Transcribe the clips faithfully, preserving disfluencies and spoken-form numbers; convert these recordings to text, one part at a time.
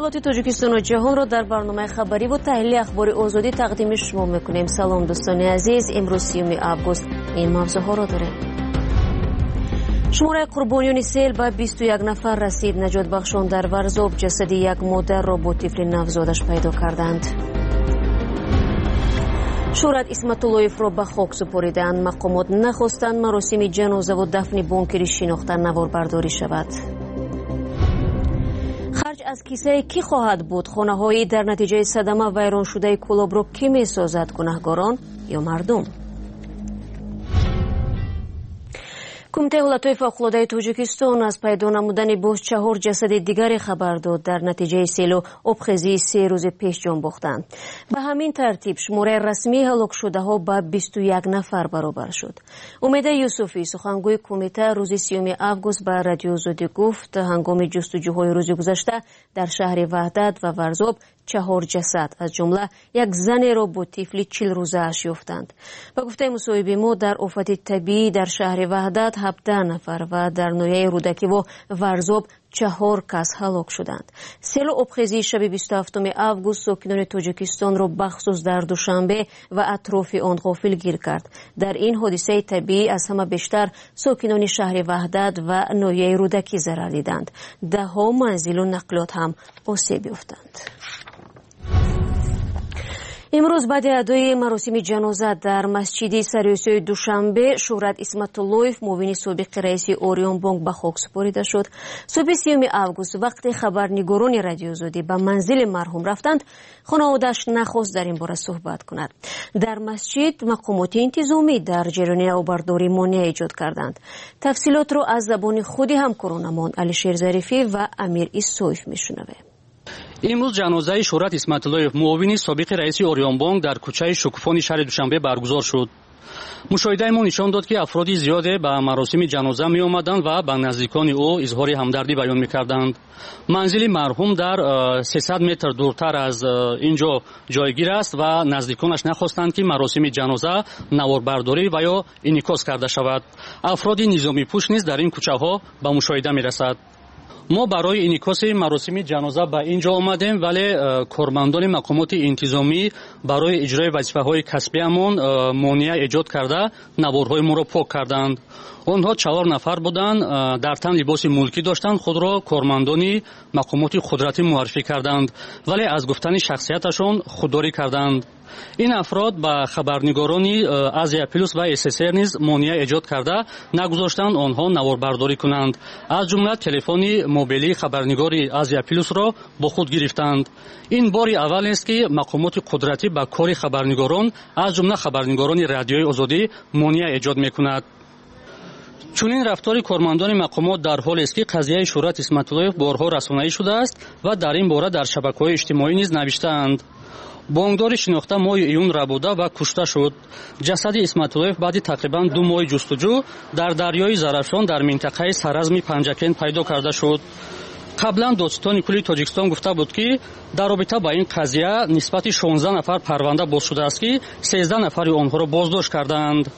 اتفاقات تاجیکستان و جهان را در برنامه خبری و تحلیل اخبار آزادی تقدیم شما میکنیم. سلام دوستان عزیز، امروز سیوم آگوست این موضوعها را داریم. شماره قربانیان سیل به بیست و یک نفر رسید. نجات بخشان در ورزاب جسد یک مادر را با طفل نوزادش پیدا کردند. شهرت اسمت‌اللهیف را به خاک سپاریدند. مقامات نخواستند مراسم جنازه و دفن بانکری شناخته نواربرداری شود. خرج از کیسه کی خواهد بود؟ خانه‌هایی در نتیجه صدمه ویران شده کلاب را کی می‌سازد؟ گناهکاران یا مردم؟ کمیته حالتهای فوق‌العاده تاجیکستان از پیدا نمودن باز چهار جسد دیگری خبر داد. در نتیجه سیل و آبخیزی سه روز پیش جان باختند. به همین ترتیب شماره رسمی هلاک شده ها به بیست و یک نفر برابر شد. امید یوسفی سخنگوی کمیته روز سیوم آگوست به رادیو آزادی گفت هنگام جستجوهای روز گذشته در شهر وحدت و ورزاب چهار جسد از جمله یک زن را با طفل چهل روزه اش یافتند. به گفته مصاحبه ما در آفت طبیعی در شهر وحدت هفده نفر و در ناحیه رودکی و ورزاب چهار کس هلاک شدند. سیل و آبخیزی شب بیست و هفتم آگوست ساکنان تاجیکستان را بخصوص در دوشنبه و اطراف آن غافلگیر کرد. در این حادثه طبیعی از همه بیشتر ساکنان شهر وحدت و ناحیه رودکی ضرر دیدند. ده ها منزل و نقلات هم آسیب یافتند. امروز بعد ادای مراسم جنازه در مسجد سریوسی دوشنبه شهرت اسمت‌اللهیف معاون سابق رئیس اوریون بانک به خاک سپرده شد. صبح سیوم آگوست وقتی خبرنگاران رادیو آزادی به منزل مرحوم رفتند، خانواده‌اش نخواست در این باره صحبت کند. در مسجد مقامات انتظامی در جریان آبرداری مانع ایجاد کردند. تفصیلات را از زبان خود همکارانمان علیشیر ظریفی و امیر ایسویف میشنویم. امروز جنازه شهرت اسمت‌اللهیف معاون سابق رئیس اوریون بانک در کوچه شکوفانی شهر دوشنبه برگزار شد. مشاهده ما نشان داد که افرادی زیاد به مراسم جنازه می آمدند و به نزدیکان او اظهار همدردی بیان می کردند. منزل مرحوم در سیصد متر دورتر از اینجا جایگیر است و نزدیکانش نخواستند که مراسم جنازه نواربرداری و یا انعکاس کرده شود. افراد نظامی پوش نیز در این کوچه ها به مشاهده می رسد. ما برای انعکاس مراسم جنازه به اینجا آمدیم، ولی کارمندان مقامات انتظامی برای اجرای وظیفه‌های کسبی‌مان مانع ایجاد کرده نوارهای ما را پاک کردند. آنها چهار نفر بودند، در تن لباس ملکی داشتند، خود را کارمندان مقامات قدرتی معرفی کردند، ولی از گفتن شخصیتشان خودداری کردند. این افراد به خبرنگاران آزیا پلوس و اس اس ار نیز مانع ایجاد کرده نگذاشتند آنها نواربرداری کنند. از جمله تلفن موبیلی خبرنگار آزیا پلوس را با خود گرفتند. این بار اول است که مقامات قدرتی به کار خبرنگاران از جمله خبرنگاران رادیوی آزادی مانع ایجاد میکند. چنین رفتار کارمندان مقامات در حالی است که قضیه شهرت اسمت‌اللهیف بارها رسانه‌ای شده است و در این باره در شبکه‌های اجتماعی نیز نوشته‌اند. بانکدار شناخته ماه ایون ربوده و کشته شد. جسد اسمت‌اللهیف بعد تقریبا دو ماه جستجو در دریای زرافشان در منطقه سرزم پنجکن پیدا کرده شد. قبلا دادستان کلی تاجیکستان گفته بود که در رابطه با این قضیه نسبت شانزده نفر پرونده باز شده است که سیزده نفر آنها را بازداشت کردند.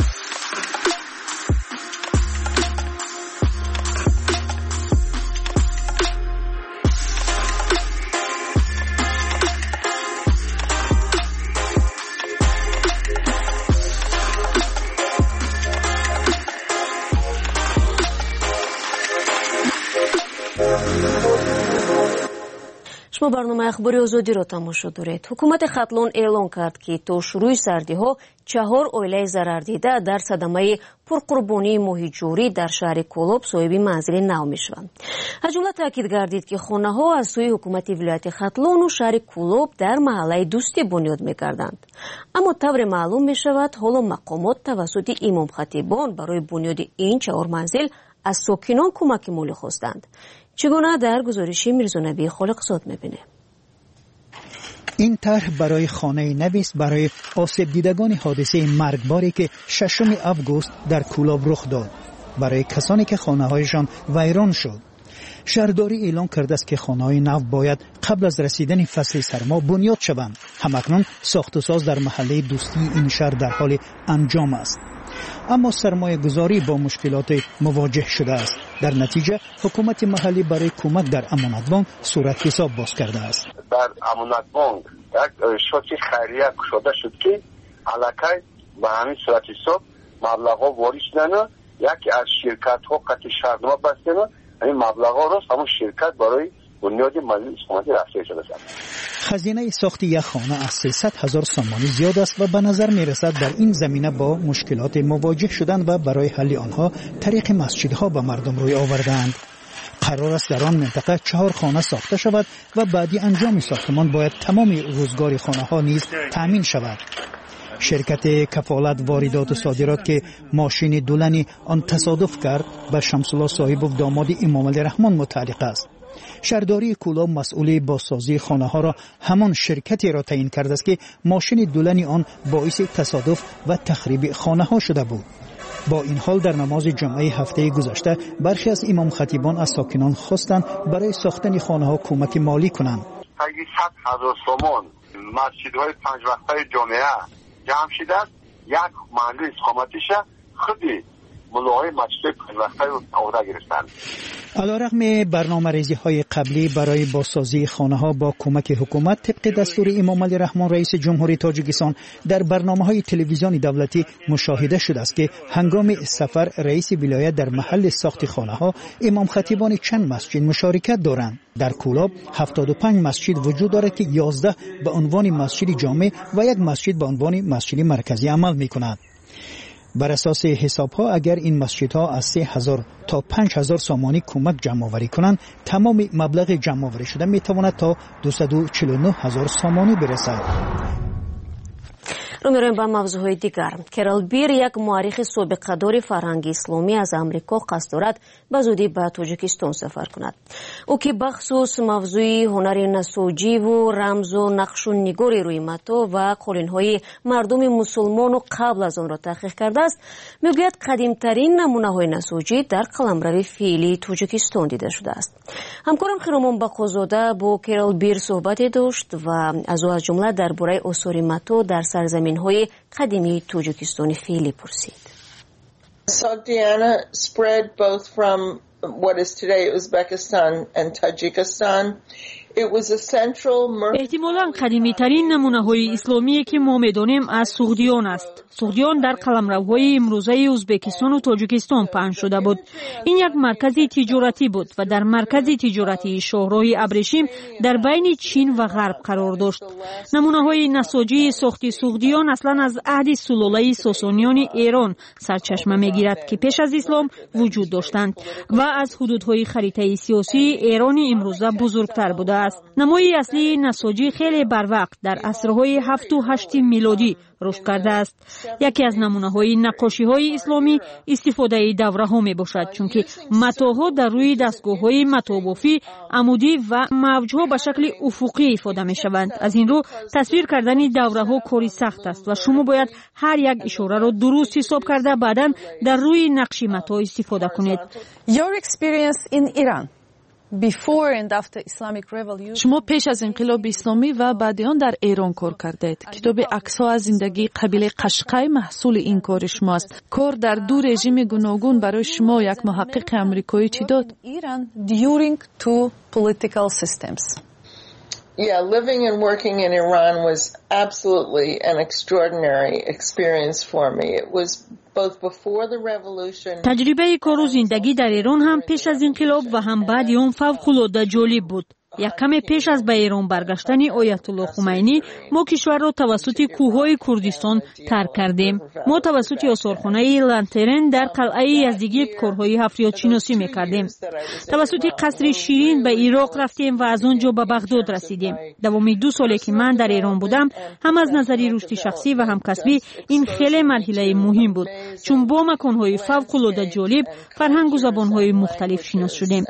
شما برنامه اخباری آزادی را تماشا دارید. حکومت ختلان اعلان کرد که تا شروع سردی ها چهار عائله ضرر دیده در صدمه پرقربانی ماهی جوری در شهر کولاب صاحب منزل نو میشوند. از جمله تاکید گردید که خانه ها از سوی حکومت ولایت ختلان و شهر کولاب در محله دوستی بنیاد میکردند. اما طور معلوم می شود حالا مقامات توسط امام خطیبان برای بنیاد این چهار منزل از ساکنان کمک مالی خواستند. چگونه در گزارشی میرزا نبی خالقزاد میبینه؟ این طرح برای خانه نویس برای آسیب دیدگان حادثه مرگباری که ششم آگوست در کولاب رخ داد، برای کسانی که خانه هایشان ویران شد. شهرداری اعلان کرده است که خانه های نو باید قبل از رسیدن فصل سرما بنیاد شوند. همکنون ساخت و ساز در محله دوستی این شهر در حال انجام است. اما سرمایه گذاری با مشکلات مواجه شده است. در نتیجه حکومت محلی برای کمک در امانت بانک صورت حساب باز کرده است. در امانت بانک یک شوکی خیریه شده شد که علاقه به همین صورت حساب مبلغ وارد شدن. یکی از شرکت ها قطع شرطنامه بستن، این مبلغ ها را همون شرکت برای بنیاد مجلس حکومتی رفته شده است. خزینه ساخت یک خانه از سیصد هزار سامانی زیاد است و به نظر می رسد در این زمینه با مشکلات مواجه شدن و برای حل آنها طریق مسجدها به مردم روی آوردند. قرار است در آن منطقه چهار خانه ساخته شود و بعدی انجام ساختمان باید تمام روزگار خانه ها نیز تامین شود. شرکت کفالت واردات و صادرات که ماشین دولنی آن تصادف کرد به شمس الله صاحب و داماد امام علی رحمان متعلق است. شهرداری کولاب مسئول بازسازی خانه ها را همان شرکتی را تعیین کرده است که ماشین دولنی آن باعث تصادف و تخریب خانه ها شده بود. با این حال در نماز جمعه هفته گذشته برخی از امام خطیبان از ساکنان خواستند برای ساختن خانه ها کمک مالی کنند. صد هزار سومان مسجدهای پنج وقته جامعه جمع شده است. یک محل اقامتیش خودی ملاهای مسجد پنج وقته رو عهده گرفتند. علیرغم برنامه‌ریزی های قبلی برای بازسازی خانه ها با کمک حکومت طبق دستور امام علی رحمان رئیس جمهوری تاجیکستان در برنامه‌های تلویزیونی دولتی مشاهده شده است که هنگام سفر رئیس ولایت در محل ساخت خانه ها امام خطیبان چند مسجد مشارکت دارند. در کولاب هفتاد و پنج مسجد وجود دارد که یازده به عنوان مسجد جامع و یک مسجد به عنوان مسجد مرکزی عمل می‌کند. بر اساس حساب ها اگر این مسجد ها از سه هزار تا پنج هزار سامانی کمک جمع آوری کنند، تمام مبلغ جمع آوری شده می تواند تا دویست و چهل و نه هزار سامانی برسد. رو میرویم به موضوع دیگر. کرال بیر یک مورخ سابقه‌دار فرهنگ اسلامی از امریکا قصد دارد به زودی به تاجیکستان سفر کند. او که بخصوص موضوع هنر نساجی و رمز و نقش و نگار روی متا و قالین‌های مردم مسلمان و قبل از آن را تحقیق کرده است، میگوید قدیمترین نمونه‌های نساجی در قلمرو فعلی تاجیکستان دیده شده است. همکارم خیرامان بقازاده با کرال بیر صحبتی داشت و از او از جمله درباره آثار متا در سرزمین های قدیمی تاجیکستان فعلی پرسید. Sogdiana spread both from what is today Uzbekistan and Tajikistan. It was a central احتمالاً قدیمی ترین نمونه های اسلامی که ما می‌دانیم از سوغدیان است. سوغدیان در قلمروهای امروزه ازبکستان و تاجیکستان پهن شده بود. این یک مرکز تجارتی بود و در مرکز تجارتی شاهراه ابریشم در بین چین و غرب قرار داشت. نمونه های نساجی ساخت سوغدیان اصلاً از عهد سلاله ساسانیان ایران سرچشمه می‌گیرد که پیش از اسلام وجود داشتند و از حدودهای خریطه سیاسی ایران امروزه بزرگتر بوده است. نمای اصلی نساجی خیلی بروقت در عصرهای هفت و هشت میلادی رشد کرده است. یکی از نمونه‌های نقاشی‌های اسلامی استفاده دوره‌ها میباشد، چون که متاها در روی دستگاه‌های متابافی عمودی و موج‌ها به شکل افقی ifade می‌شوند. از این رو تصویر کردن دوره‌ها کاری سخت است و شما باید هر یک اشاره را درست حساب کرده بعداً در روی نقش متا استفاده کنید. Your experience in Iran Before and after Islamic Revolution. شما پیش از انقلاب اسلامی و بعد آن در ایران کار کردید. کتاب عکس‌ها از زندگی قبیله قشقای محصول این کار شماست. کار در دو رژیم گوناگون برای شما یک محقق آمریکایی چی داد؟ Iran during two political systems. Yeah, living and working in Iran was absolutely an extraordinary experience for me. It was both before the revolution. تجربه کار و زندگی در ایران هم پیش از انقلاب و هم بعد آن فوق‌العاده جالب بود. یک کم پیش از به ایران برگشتن آیت الله خمینی ما کشور را توسط کوههای کردستان ترک کردیم. ما توسط آثارخانه لانترن در قلعه یزدگی کارهای حفریات شناسی میکردیم. توسط قصر شیرین به عراق رفتیم و از آنجا به بغداد رسیدیم. دوام دو سالی که من در ایران بودم هم از نظری رشد شخصی و هم کسبی این خیلی مرحله مهم بود، چون با مکانهای فوق‌العاده جالب فرهنگ و زبانهای مختلف شناس شدیم.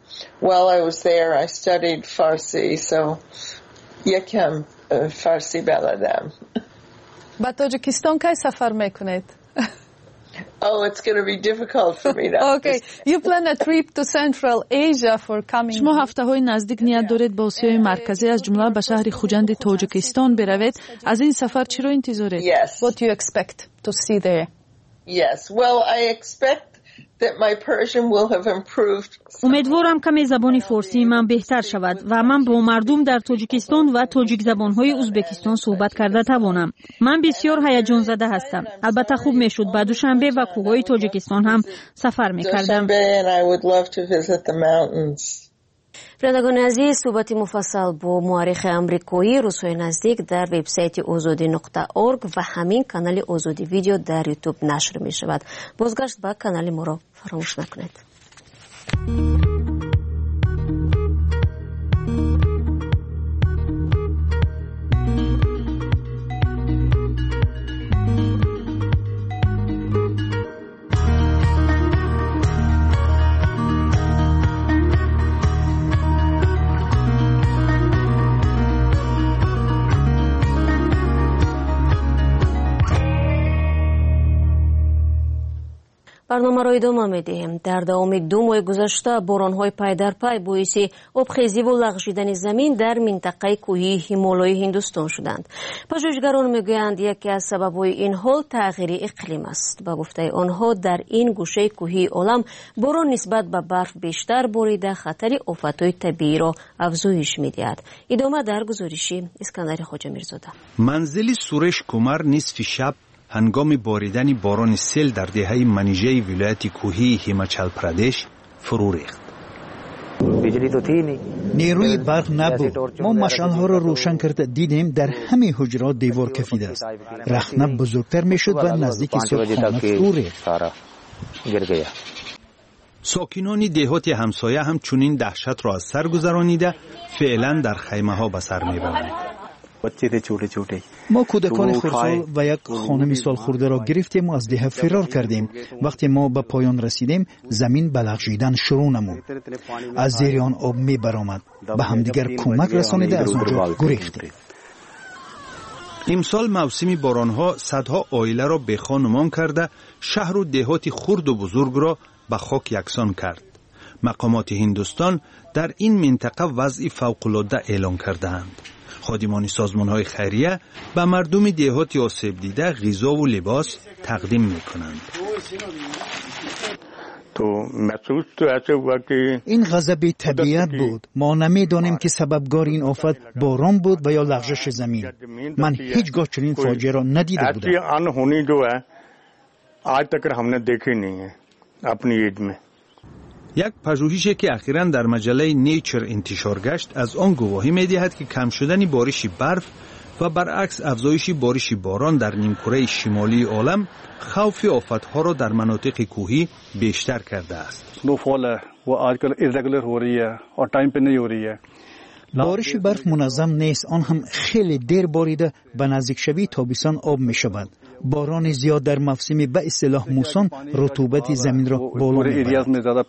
فارسی so یکم فارسی بلدم. به تاجیکستان کی سفر میکنید؟ Oh, it's going to be difficult for me now. Okay, you plan a trip to Central Asia for coming. شما هفته‌های نزدیک نیت دارید به آسیای مرکزی از جمله به شهر خوجند تاجیکستان بروید. از این سفر چی را انتظار دارید؟ Yes. What do you expect to see there? Yes, well, I expect that my Persian will have improved. امیدوارم کمی زبان فارسی من بهتر شود و من با مردم در تاجیکستان و تاجیک زبانهای ازبکستان صحبت کرده توانم. من بسیار هیجان زده هستم. البته خوب میشد بعد دوشنبه و کوههای تاجیکستان هم سفر میکردم. شنوندگان عزیز، صحبت مفصل با مورخ آمریکایی روزهای نزدیک در وبسایت آزادی نقطه اورگ و همین کانال آزادی ویدیو در یوتیوب نشر می شود. بازگشت به کانال ما را فراموش نکنید. برنامه را ادامه می‌دهیم. در دوام دو ماه گذشته باران‌های پای در پای باعث آبخیزی و لغزیدن زمین در منطقه کوهی هیمالای هندوستان شدند. پژوهشگران میگویند یکی از سبب‌های این حال تغییر اقلیم است. با گفته آنها در این گوشه کوهی عالم باران نسبت به برف بیشتر باریده خطر آفت‌های طبیعی را افزایش می‌دهد. ادامه در گزارش اسکندر خواجه میرزاده. منزل سورش کمر نصف شب هنگام باریدن باران سیل در دهه منیژه ولایت کوهی هیماچل پردیش فرو ریخت. نیروی برق نبود. ما مشعل‌ها را روشن کرده دیدیم در همه حجرات دیوار کفیده است. رخنه بزرگتر میشد و نزدیک صبحانه فرو ریخت. ساکنان دهات همسایه هم چنین دهشت را از سر گذرانیده فعلا در خیمه ها به سر میبرند. ما کودکان خردسال و یک خانم سال خورده را گرفتیم و از ده فرار کردیم. وقتی ما به پایان رسیدیم زمین به لغزیدن شروع نمود. از زیر آن آب می برآمد. به همدیگر کمک رسانیده از آنجا گریختیم. امسال موسم بارانها صدها عائله را به خانمان کرده شهر و دهات خرد و بزرگ را به خاک یکسان کرد. مقامات هندوستان در این منطقه وضع فوق‌العاده اعلان کرده‌اند. خادمان سازمان‌های خیریه به مردم دهات آسیب دیده غذا و لباس تقدیم می‌کنند. این غضب طبیعت بود. ما نمی‌دانیم که سببگار این آفت باران بود و یا لغزش زمین. من هیچگاه چنین فاجعه را ندیده بودم. یک پژوهشی که اخیراً در مجله نیچر انتشار گشت از آن گواهی می‌دهد که کم شدن بارش برف و برعکس افزایش بارش باران در نیمکره شمالی عالم خوف آفت‌ها را در مناطق کوهی بیشتر کرده است. بارش برف منظم نیست، آن هم خیلی دیر باریده به نزدیک شوی تابستان آب می شود. باران زیاد در موسم به اصطلاح موسون رطوبت زمین را بالا می برد.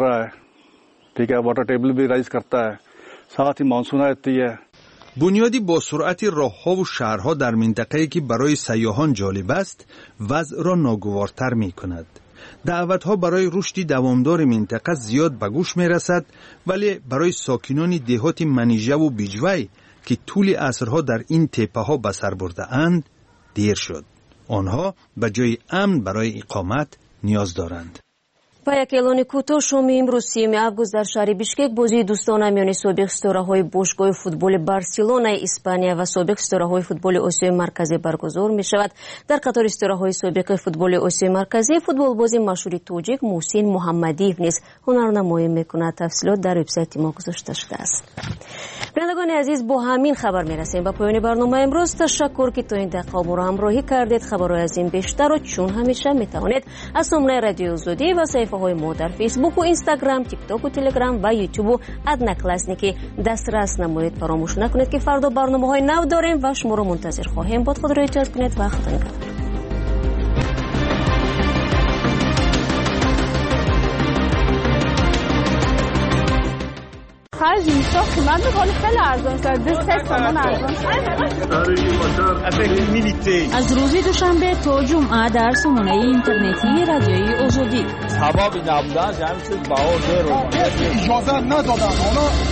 بنیادی با سرعت راه‌ها و شهرها در منطقه‌ای که برای سیاحان جالب است وضع را ناگوارتر می کند. دعوت‌ها برای رشد دوامدار منطقه زیاد به گوش می‌رسد، ولی برای ساکنان دهات منیژه و بیجوی که طول عصرها در این تپه‌ها به سر برده‌اند دیر شد. آنها به جای امن برای اقامت نیاز دارند. با یک اعلان کوتاه شام امروز سیوم آگوست در شهر بیشکک بازی دوستانه میان سابق ستاره‌های باشگاه فوتبال بارسلونا اسپانیا و سابق ستاره‌های فوتبال آسیای مرکزی برگزار می‌شود. در قطار ستاره‌های سابق فوتبال آسیای مرکزی فوتبالباز مشهور تاجیک محسن محمدی نیز هنرنمایی می‌کند. تفصیلات در وبسایت ما گذاشته شده است. بینندگان عزیز، با همین خبر می‌رسیم به پایان برنامه امروز. تشکر که تا این دقیقه ما را همراهی کردید. خبرهای از این بیشتر و چون همیشه می‌توانید از سامانه رادیو آزادی و صفحه‌های ما در فیسبوک و اینستاگرام، تیک تاک و تلگرام و یوتیوب و ادناکلاسنیکی دسترس نمایید. فراموش نکنید که فردا برنامه‌های نو داریم و شما را منتظر خواهیم بود. خود را احتیاط کنید و خدا نگهدار. خرج اینستا قیمت بقالی خیلی ارزان شده. سه تومن ارزان شده. از روز دوشنبه تا جمعه در سامانه اینترنتی رادیوی آزادی. سبب نبودن همین چیز باور رو اجازه ندادن. اونا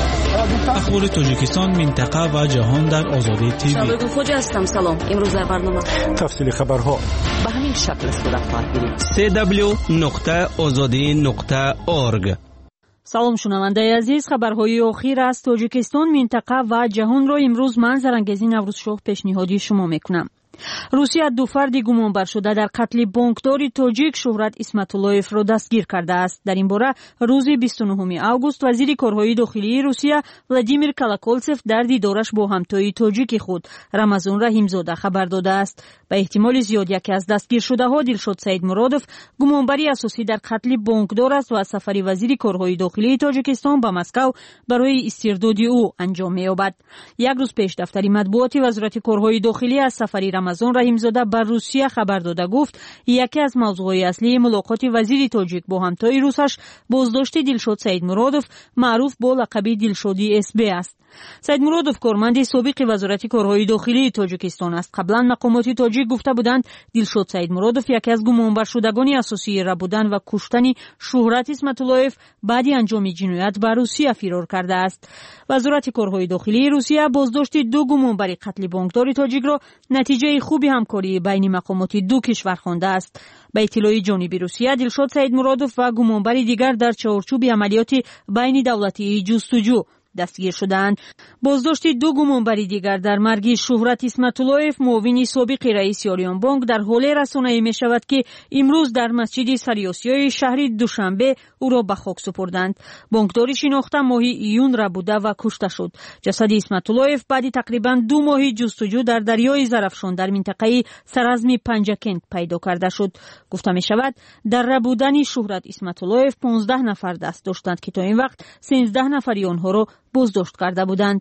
اخبار تاجیکستان، منطقه و جهان در آزادی تیوی. شبکه خوج هستم. سلام. امروز در برنامه تفصیل خبرها به همین شکل صورت خواهد گرفت. سی دبلیو نقطه آزادی نقطه اورگ. سلام شنونده عزیز، خبرهای اخیر از تاجیکستان، منطقه و جهان را امروز من زرنگزی نوروز شاه پیشنهادی شما میکنم. روسیه دو فرد گمانبر شده در قتل بانکدار تاجیک شهرت اسمتاللویف را دستگیر کرده است. در این باره روز بیست و نهم آگوست وزیر کارهای داخلی روسیه ولادیمیر کالاکولتسف در دیدارش با همتای تاجیک خود رمضان رحیمزاده خبر داده است. به احتمال زیاد یکی از دستگیر شده ها دلشاد سیدمرادوف گمانبری اساسی در قتل بانکدار است و از سفر وزیر کارهای داخلی تاجیکستان به مسکو برای استرداد او انجام می‌یابد. یک روز پیش دفتر مطبوعاتی وزارت کارهای داخلی از سفر رمضان رحیمزاده بر روسیه خبر داده گفت یکی از موضوعات اصلی ملاقات وزیر تاجیک با همتای روسش بازداشت دلشاد سیدمرادوف معروف با لقب دلشادی اس بی است. سیدمرادوف کارمند سابق وزارت کارهای داخلی تاجیکستان است. قبلا مقامات تاجیک گفته بودند دلشاد سیدمرادوف یکی از گمانبر شدگان اساسی را بودن و کشتن شهرت اسمتاللویف بعد انجام جنایت به روسیه فرار کرده است. وزارت کارهای داخلی روسیه بازداشت دو گمانبر قتل بانکدار تاجیک را نتیجه خوبی همکاری بین مقامات دو کشور خوانده است. به اطلاع جانبی روسیه دلشاد سیدمرادوف و گمانبر دیگر در چارچوب عملیات بین دولتی جستجو دستگیر شدند. بازداشت دو گمانبر دیگر در مرگ شهرت اسمتاللویف معاون سابق رئیس آریان بانک در حال رسانه‌ای می شود که امروز در مسجد سریاسیای شهر دوشنبه او را به خاک سپردند. بانکدار شناخته ماه ایون را بوده و کشته شد. جسد اسمتاللویف بعد تقریبا دو ماه جستجو در دریای زرافشان در منطقه سرازم پنجکند پیدا کرده شد. گفته می شود در ربودن شهرت اسمتاللویف پانزده نفر دست داشتند که تا این وقت سیزده نفری آنها را بازداشت کرده بودند.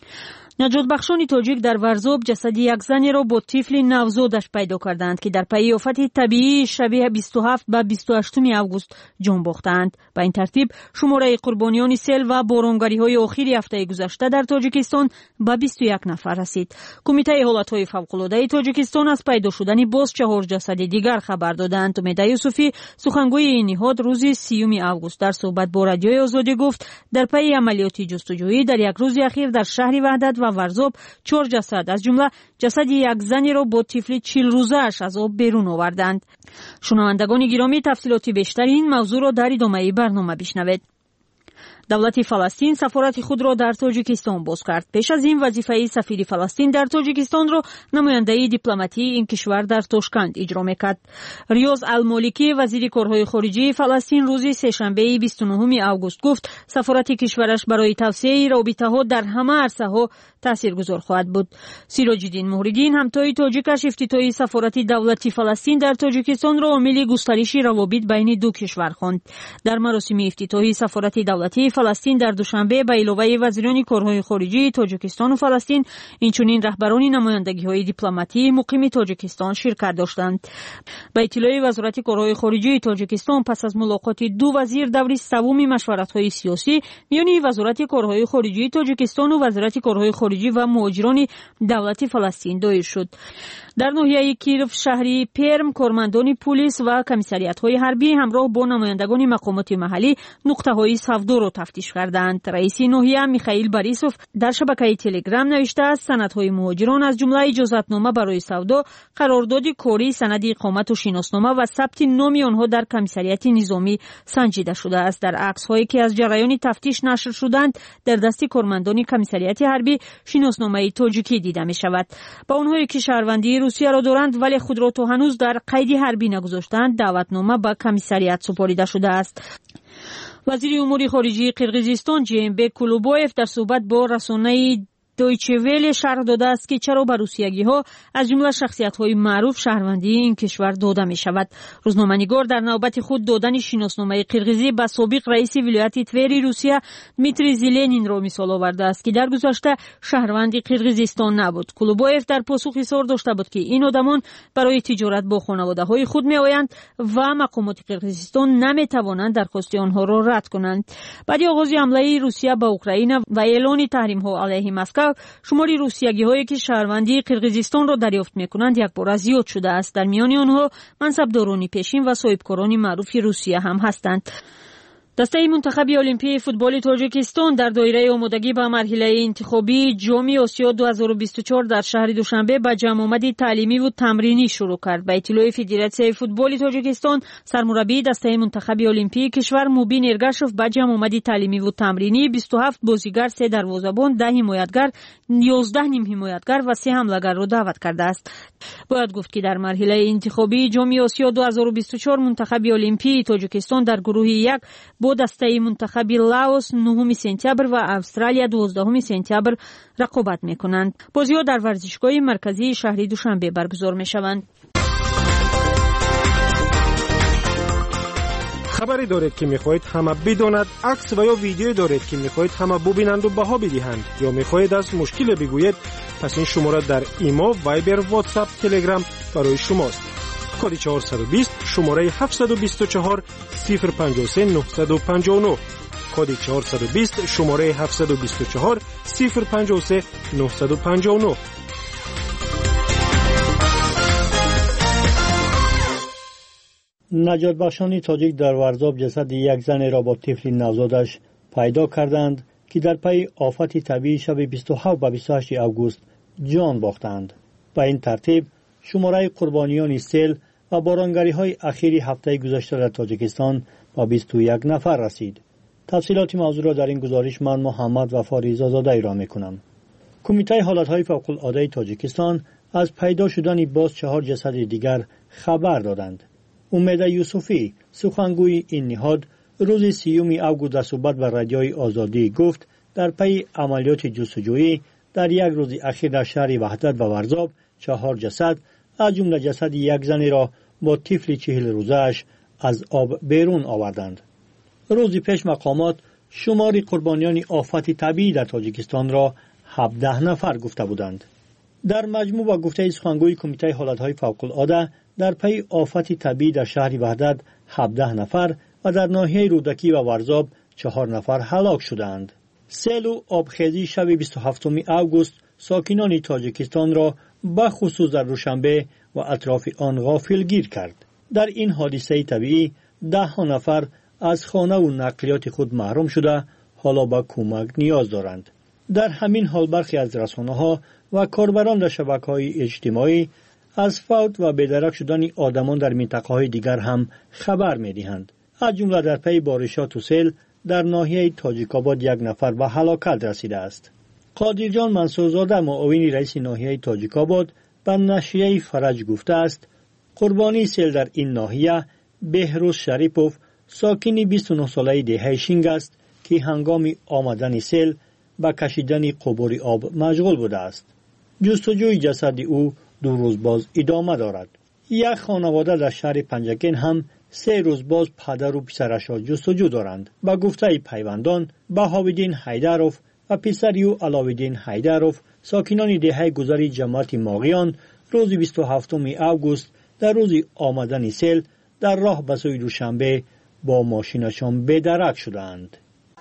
نجات بخشان تاجیک در ورزاب جسد یک زنی را با طفل نوزادش پیدا کردند که در پی آفت طبیعی شب بیست و هفت به بیست و هشت آگوست جان باختند. به این ترتیب شماره قربانیان سیل و بارانگاری‌های آخر هفته گذشته در تاجیکستان به بیست و یک نفر رسید. کمیته حالت‌های فوق‌العاده تاجیکستان از پیدا شدن باز چهار جسد دیگر خبر دادند. امید یوسفی سخنگوی این نهاد روز سیوم آگوست در صحبت با رادیوی آزادی گفت در پی عملیات جستجویی در یک روز اخیر در شهر وحدت و ورزاب چهار جسد از جمله جسد یک زنی را با طفل چهل روزه اش از آب بیرون آوردند. شنوندگان گرامی، تفصیلات بیشتر این موضوع را در ادامه برنامه بشنوید. دولت فلسطین سفارت خود را در تاجیکستان باز کرد. پیش از این وظیفه سفیر فلسطین در تاجیکستان را نماینده دیپلماتی این کشور در تاشکند اجرا میکرد. ریاض المالکی وزیر کارهای خارجه فلسطین روز سه‌شنبه بیست و نهم آگوست گفت سفارت کشورش برای توسعه رابطه ها در همه عرصه ها تاثیرگذار خواهد بود. سیراج الدین مهریدین همتای تاجیکش افتتاحی سفارت دولتی فلسطین در تاجیکستان را عامل گسترش روابط بین دو کشور خواند. در مراسم افتتاحی سفارت دولتی فلسطین در دوشنبه به علاوه وزیران کارهای خارجه تاجیکستان و فلسطین اینچنین رهبران نمایندگی‌های دیپلماتی مقیم تاجیکستان شرکت داشتند. به اطلاع وزارت کارهای خارجه تاجیکستان پس از ملاقات دو وزیر دور سوم مشورت‌های سیاسی میان وزارت کارهای خارجه تاجیکستان و وزارت کارهای خارجه و مهاجران دولت فلسطین دایر شد. در ناحیه کیروف شهری پرم کارمندان پلیس و کمیسریات‌های حربی همراه با نمایندگان مقامات محلی نقطه‌های سودا را تفتیش کردند. رئیس ناحیه میخائیل باریسوف در شبکه تلگرام نوشته است سندهای مهاجران از جمله اجازتنامه برای سودا، قرارداد کاری، سند اقامت و شناسنامه و ثبت نام آنها در کمیسریات نظامی سنجیده شده است. در عکس‌هایی که از جریان تفتیش نشر شدند در دست کارمندان کمیسریات حربی شناسنامه تاجیکی دیده می شود. با آنهایی که شهروندی روسیه را دارند ولی خود را تا هنوز در قید حربی نگذاشتند دعوتنامه به کمیسریات سپاریده شده است. وزیر امور خارجه قرقیزستان جیمبک کلوبایف در صحبت با رسانه دویچه ویل شرح داده است که چرا به روسیگی‌ها از جمله شخصیت‌های معروف شهروندی این کشور داده می‌شود. روزنامه‌نگار در نوبت خود دادن شناسنامه قرقیزی به سابق رئیس ولایت توری روسیه دمیتری زلنین را مثال آورده است که در گذشته شهروند قرقیزستان نبود. کلوبایف در پاسخ اظهار داشته بود که این آدمان برای تجارت با خانواده‌های خود می‌آیند و مقامات قرقیزستان نمی‌توانند درخواست آنها را رد کنند. بعد آغاز حمله روسیه به اوکراین و اعلان تحریم‌ها علیه مسکو شماری روسیگی‌هایی که شهروندی قرقیزستان را دریافت می‌کنند یک بار زیاد شده است. در میان آنها منصبداران پیشین و صاحبکاران معروف روسیه هم هستند. دسته منتخب المپی فوتبال تاجیکستان در دایره آمادگی به مرحله انتخابی جام آسیا دو هزار و بیست و چهار در شهر دوشنبه به جمع آمدی تعلیمی و تمرینی شروع کرد. به اطلاع فدراسیون فوتبال تاجیکستان، سرمربی دسته منتخب المپی کشور موبین ارگاشوف به جمع آمدی تعلیمی و تمرینی بیست و هفت بازیگر، سه دروازه‌بان، ده حمایتگر، یازده نیم حمایتگر و سه حمله‌گر را دعوت کرده است. باید گفت که در مرحله انتخابی جام آسیا دو هزار و بیست و چهار منتخب المپی تاجیکستان در گروه یک با دسته منتخب لاوس نهم سپتامبر و استرالیا دوازدهم سپتامبر رقابت می‌کنند. بازی‌ها در ورزشگاه مرکزی شهر دوشنبه برگزار می‌شوند. خبری دارید که می‌خواهید همه بداند، عکس و یا ویدیو دارید که می‌خواهید همه ببینند و بها بدهند، یا می‌خواهید از مشکل بگویید، پس این شماره در ایما، وایبر، واتساپ، تلگرام برای شماست. کد چهارصد و بیست شماره هفتصد و بیست و چهار صفر پنجاه و سه نهصد و پنجاه و نه، کد چهارصد و بیست شماره هفتصد و بیست و چهار صفر پنجاه و سه نهصد و پنجاه و نه. نجات بخشان تاجیک در ورزاب جسد یک زن را با طفل نوزادش پیدا کردند که در پی آفت طبیعی شب بیست و هفت و بیست و هشت آگوست جان باختند. به این ترتیب شماره قربانیان سیل و بارانگری های اخیری هفته گذشته در تاجیکستان با بیست و یک نفر رسید. تفصیلات موضوع را در این گزارش من محمد وفا رضازاده ارائه می‌کنم. کمیته حالت‌های فوق‌العاده تاجیکستان از پیدا شدن باز چهار جسد دیگر خبر دادند. امید یوسفی، سخنگوی این نهاد، روز سیوم آگوست در صحبت با رادیوی آزادی گفت در پی عملیات جستجویی در یک روز اخیر در شهر وحدت و ورزاب چهار جسد از جمله جسد یک زن را با طفل چهل روزه‌اش از آب بیرون آوردند. روزی پیش مقامات شمار قربانیان آفت طبیعی در تاجیکستان را هفده نفر گفته بودند. در مجموع با گفته سخنگوی کمیته حالت‌های فوق‌العاده در پی آفت طبیعی در شهر وحدت هفده نفر و در ناحیه رودکی و ورزاب چهار نفر هلاک شدند. سیل و آبخیزی شب بیست و هفتم آگوست ساکنان تاجیکستان را به خصوص در دوشنبه و اطراف آن غافلگیر کرد. در این حادثه طبیعی ده نفر از خانه و نقلیات خود محروم شده حالا به کمک نیاز دارند. در همین حال برخی از رسانه‌ها و کاربران در شبکه‌های اجتماعی از فوت و بی‌درک شدن آدمان در منطقه‌های دیگر هم خبر می‌دهند. از جمله در پی بارشات و سیل در ناحیه تاجیک‌آباد یک نفر به هلاکت رسیده است. قادرجان منصورزاده معاون رئیس ناحیه تاجیک‌آباد به نشریه فرج گفته است قربانی سیل در این ناحیه بهروز شریپوف ساکن بیست و نه ساله دهه شینگ است که هنگام آمدن سیل به کشیدن قبور آب مشغول بوده است. جستجوی جسد او دو روز باز ادامه دارد. یک خانواده در شهر پنجگین هم سه روز باز پدر و پسرش را جستجو دارند. با گفته پیوندان بهاوالدین حیدروف و پسری او علاوالدین حیدروف ساکنان دهه گذری جماعت ماغیان روز بیست و هفتم آگوست در روز آمدن سیل در راه به سوی دوشنبه با ماشینشان بی‌درک شدند.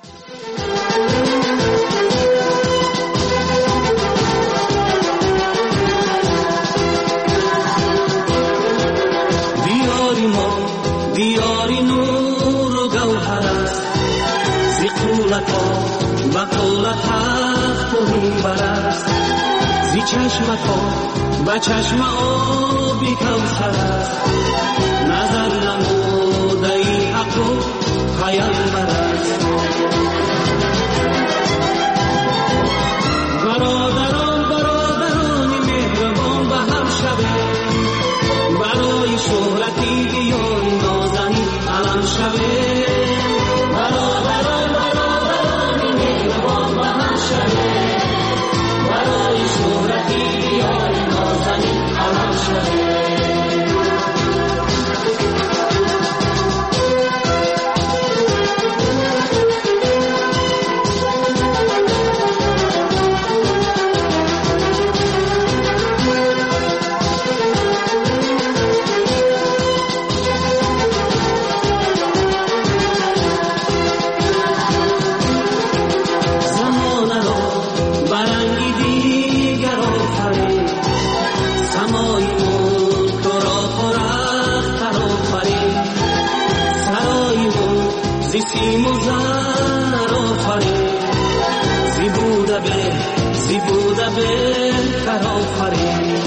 دیاری ما دیاری نور و گوهر است زی قولت ها و قولت حق و میبر است زی چشمت ها و چشم آبی کوثر است نظر نموده ای حق و پیامبر است برادران برادران مهربان به هم شوه برای شهرتی یاری نازنی علم شوه برادران برادران مهربان به هم شوه برای شهرتی یاری نازنی علم شوه سمای سیم و زر آفرین زیبوده به زیبوده بهتر آفرین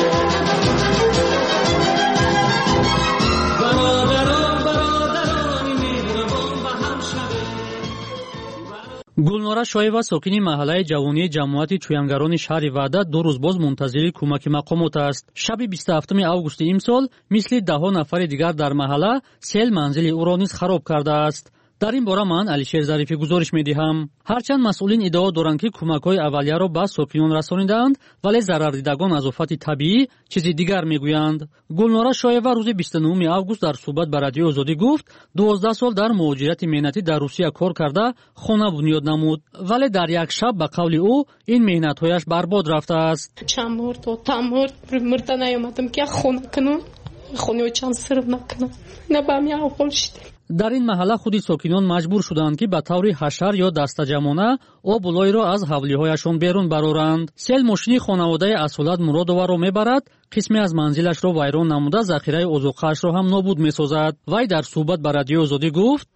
гулнора шоева сокини маҳаллаи ҷавонии ҷамоати чӯянгарони шаҳри ваҳдат ду рӯз боз мунтазири кӯмаки мақомот аст. шаби бисту ҳафтуми августи имсол мисли даҳо нафари дигар дар маҳалла сел манзили ӯро низ хароб кардааст. дар ин бора ман алишер зарифӣ гузориш медиҳам. ҳарчанд масъулин иддао доранд ки кӯмакҳои аввалияро ба сокинон расонидаанд, вале зарардидагон аз офати табиӣ чизи дигар мегӯянд. гулнора шоева рӯзи бисту нӯҳуми август дар суҳбат ба радиои озодӣ гуфт дувоздаҳ сол дар муҳоҷирати меҳнатӣ дар русия кор карда хона бунёд намуд, вале дар як шаб ба қавли ӯ ин меҳнатҳояш барбод рафтааст. чамурд тамурд мурда наёмадам ки хона кунам хонаочам сирв накунам на ба ҳамин аҳвол шидем. дар ин маҳалла худи сокинон маҷбур шуданд ки ба таври ҳашар ё дастаҷамона обу лойро аз ҳавлиҳояшон берун бароранд. сел мошини хонаводаи асолат муродоваро мебарад, қисме аз манзилашро вайрон намуда захираи озуқаашро ҳам нобуд месозад. вай дар суҳбат ба радиои озодӣ гуфт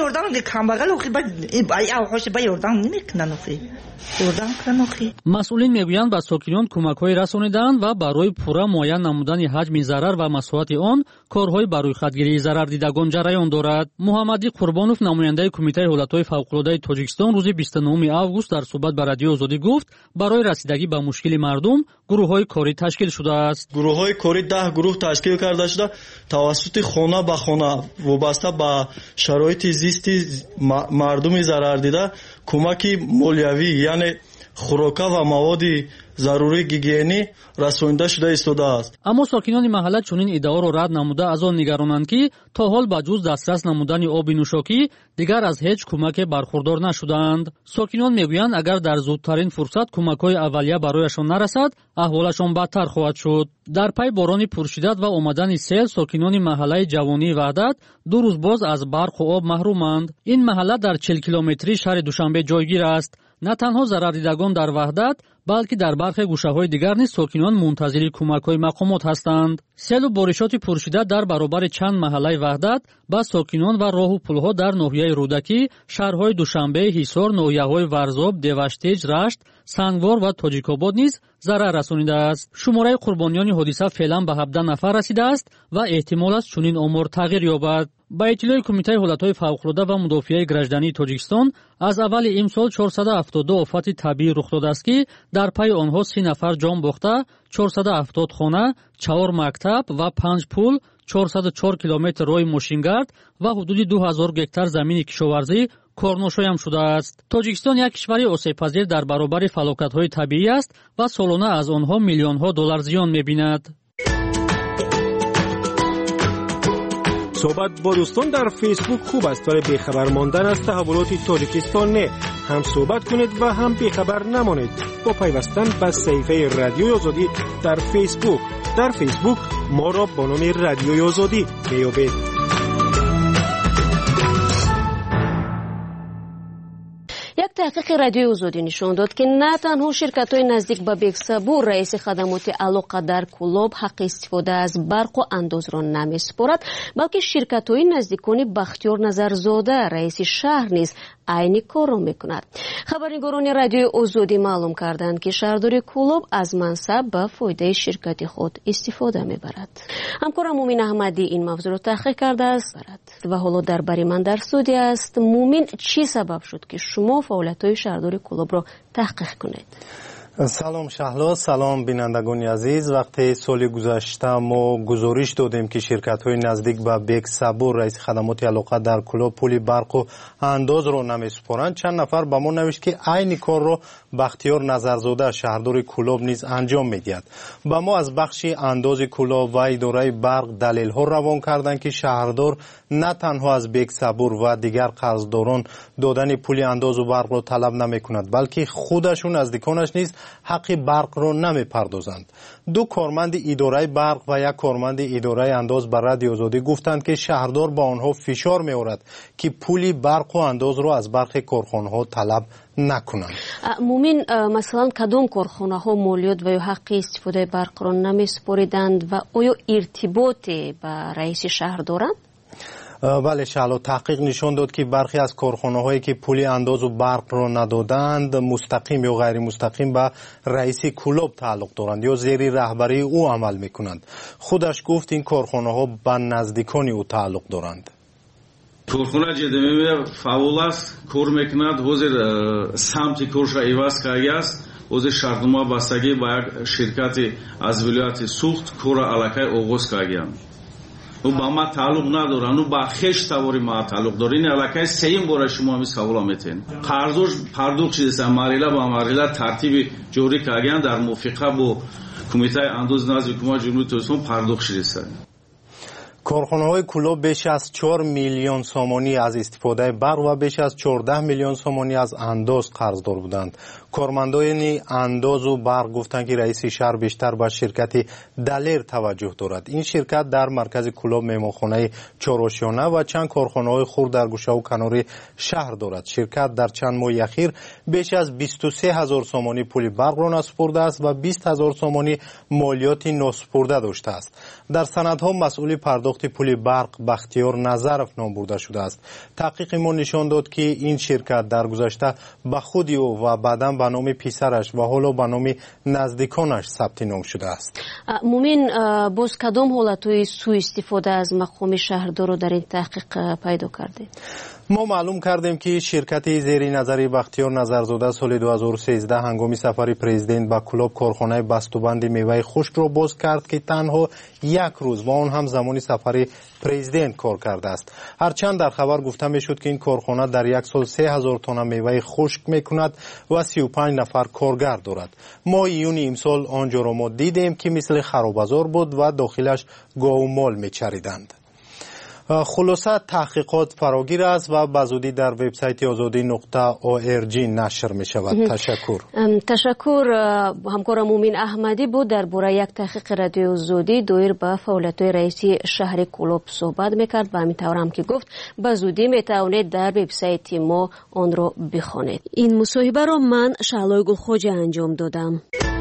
масъулин мегӯянд ба сокинон кӯмакҳое расонидаанд ва барои пурра муайян намудани ҳаҷми зарар ва масоати он корҳои ба рӯйхатгирии зарардидагон ҷараён дорад. муҳаммадӣ қурбонов намояндаи кумитаи ҳолатҳои фавқулоддаи тоҷикистон рӯзи бисту нӯҳуми август дар суҳбат ба радиои озодӣ гуфт барои расидагӣ ба мушкили мардум гурӯҳҳои корӣ ташкил шудааст. гурӯҳҳои корӣ даҳ гурӯҳ ташкил карда шуда тавассути хона ба хона вобаста ба шароити зисти мардуми зарардида кӯмаки молиявӣ яъне хӯрока ва маводи зарурии гигиенӣ расонида шуда истодааст. аммо сокинони маҳалла чунин иддаоро рад намуда аз он нигаронанд ки то ҳол ба ҷуз дастрас намудани оби нӯшокӣ дигар аз ҳеҷ кӯмаке бархурдор нашудаанд. сокинон мегӯянд агар дар зудтарин фурсат кӯмакҳои аввалия барояшон нарасад аҳволашон бадтар хоҳад шуд. дар пай борони пуршиддат ва омадани сел сокинони маҳаллаи ҷавонии ваҳдат ду рӯз боз аз барқу об маҳруманд. ин маҳалла дар чил километрии шаҳри душанбе ҷойгир аст. на танҳо зарардидагон дар ваҳдат балки дар бархе гӯшаҳои дигар низ сокинон мунтазири кӯмакҳои мақомот ҳастанд. селу боришоти пуршиддат дар баробари чанд маҳаллаи ваҳдат ба сокинон ва роҳу пулҳо дар ноҳияи рӯдакӣ, шаҳрҳои душанбе, ҳисор, ноҳияҳои варзоб, деваштеҷ, рашт, сангвор ва тоҷикобод низ зарар расонидааст. шумораи қурбониёни ҳодиса феълан ба ҳабдаҳ нафар расидааст ва эҳтимол аст чунин омор тағйир ёбад. ба иттилои кумитаи ҳолатҳои фавқулодда ва мудофиаи граждании тоҷикистон аз аввали имсол чорсаду ҳафтод ду офати табиӣ рух додааст ки дар пайи онҳо си нафар ҷон бохта, чорсаду ҳафтод хона, чаҳор мактаб ва панҷ пул, чорсаду чор километр роҳи мошингард ва ҳудуди ду ҳазор гектар замини кишоварзӣ корношоям шудааст. тоҷикистон як кишвари осебпазир дар баробари фалокатҳои табиӣ аст ва солона аз онҳо миллионҳо доллар зиён мебинад. صحبت با دوستان در فیسبوک خوب است ولی بیخبر ماندن از تحولات تاجیکستان نه. هم صحبت کنید و هم بیخبر نمانید با پیوستن به صفحه رادیوی آزادی در فیسبوک. در فیسبوک ما را با نام رادیوی آزادی بیابید. یک تحقیق رادیوی آزادی نشان داد که نه تنها شرکت‌های نزدیک به بکسابور رئیس خدمات علاقه در کلاب حق استفاده از برق و انداز را نمی‌سپارد، بلکه شرکت‌های نزدیکان بختیار نظرزاده رئیس شهر نیز عین کار را می‌کند. خبرنگاران رادیوی آزادی معلوم کردند که شهردار کلاب از منصب به فایده شرکت خود استفاده می‌برد. همکارم مومین احمدی این موضوع را تحقیق کرده است و حالا درباره من در استودیو است. مومین، چی سبب شد که شما فعالیت‌های شهردار کلاب را تحقیق کنید؟ سلام شهلا، سلام بینندگان عزیز. وقتی سال گذشته ما گزارش دادیم که شرکت‌های نزدیک به بیگ صبور رئیس خدمات علاقه در کلاب پول برق و انداز را نمی‌سپارند، چند نفر به ما نوشت که عین کار را بختیار نظرزاده شهردار کلاب نیز انجام می‌دهد. به ما از بخش انداز کلاب و اداره برق دلیل‌ها روان کردند که شهردار نه تنها از بیگ صبور و دیگر قرضداران دادن پول انداز و برق را طلب نمی‌کند، بلکه خودشون نزدیکانش نیز حق برق را نمی‌پردازند. دو کارمند اداره برق و یک کارمند اداره انداز به رادیو آزادی گفتند که شهردار با آنها فشار می‌آورد که پول برق و انداز را از برخی کارخانه‌ها طلب نکنند. مومین، مثلا کدام کارخانه‌ها مالیات و یا حق استفاده برق را نمی‌سپاریدند و آیا ارتباطی با رئیس شهر دارند؟ بله شهلا، تحقیق نشان داد که برخی از کارخانه‌هایی که پول انداز و برق را ندادند مستقیم یا غیر مستقیم به رئیس کلوب تعلق دارند یا زیر رهبری او عمل میکنند. خودش گفت این کارخانه‌ها به نزدیکان او تعلق دارند. کارخانه جدیمی فعال است، کار میکند، حاضر سمت کارش ایواز کرده است. حاضر شرطنامه بستگی با یک شرکت از ولایت سوخت کار علاقه آغاز کرده است. او با ما تعلق ندارن، او با خش تواری ما تعلق داره. این علاقه سیم باره شما می سوال میتین. قرضش پرداخت شده مرحله با مرحله ترتیب جاری کردن در موافقه با کمیته انداز نزد حکومت جمهوری ترکمنستان پرداخت شده. کارخانه‌های کلوب بیش از چهار میلیون سومانی از استفاده برق و بیش از چهارده میلیون سومانی از انداز قرضدار بودند. کارمندان انداز و برق گفتند که رئیس شهر بیشتر به شرکت دلیر توجه دارد. این شرکت در مرکز کلوب مهمانخانه چهارآشیانه و چند کارخانه‌های خرد در گوشه و کنار شهر دارد. شرکت در چند ماه اخیر بیش از بیست و سه هزار سومانی پول برق را نسپرده است و بیست هزار سومانی مالیات نسپرده داشته است. در سندها مسئول پرداخت پول برق بختیار نظرف نام برده شده است. تحقیق ما نشان داد که این شرکت در گذشته به خود او و بعداً به نام پسرش و حالا به نام نزدیکانش ثبت نام شده است. مومین، باز کدام حالت‌های سوء استفاده از مقام شهردار رو در این تحقیق پیدا کردید؟ ما معلوم کردیم که شرکت زیر نظری بختیار نظرزاده سال دو هزار و سیزده هنگام سفر پرزیدنت به کلوب کارخانه بسته‌بندی میوه خشک را باز کرد که تنها یک روز و آن هم زمانی سفر پرزیدنت کار کرده است. هرچند در خبر گفته میشد که این کارخانه در یک سال سه هزار تن میوه خشک میکند و سی و پنج نفر کارگر دارد. ما ایون امسال آنجا را ما دیدیم که مثل خرابازار بود و داخلش گاو و مال میچریدند. خلاصه تحقیقات فراگیر است و بزودی در وبسایت آزادی نقطه او ار جی نشر می شود. تشکر. تشکر. همکار مومین احمدی بود درباره یک تحقیق رادیو آزادی دایر به فعالیت‌های رئیسی شهر کلوب صحبت میکرد و همینطور هم که گفت بزودی میتوانید در وبسایت ما آن را بخوانید. این مصاحبه را من شعلای گلخوجه انجام دادم.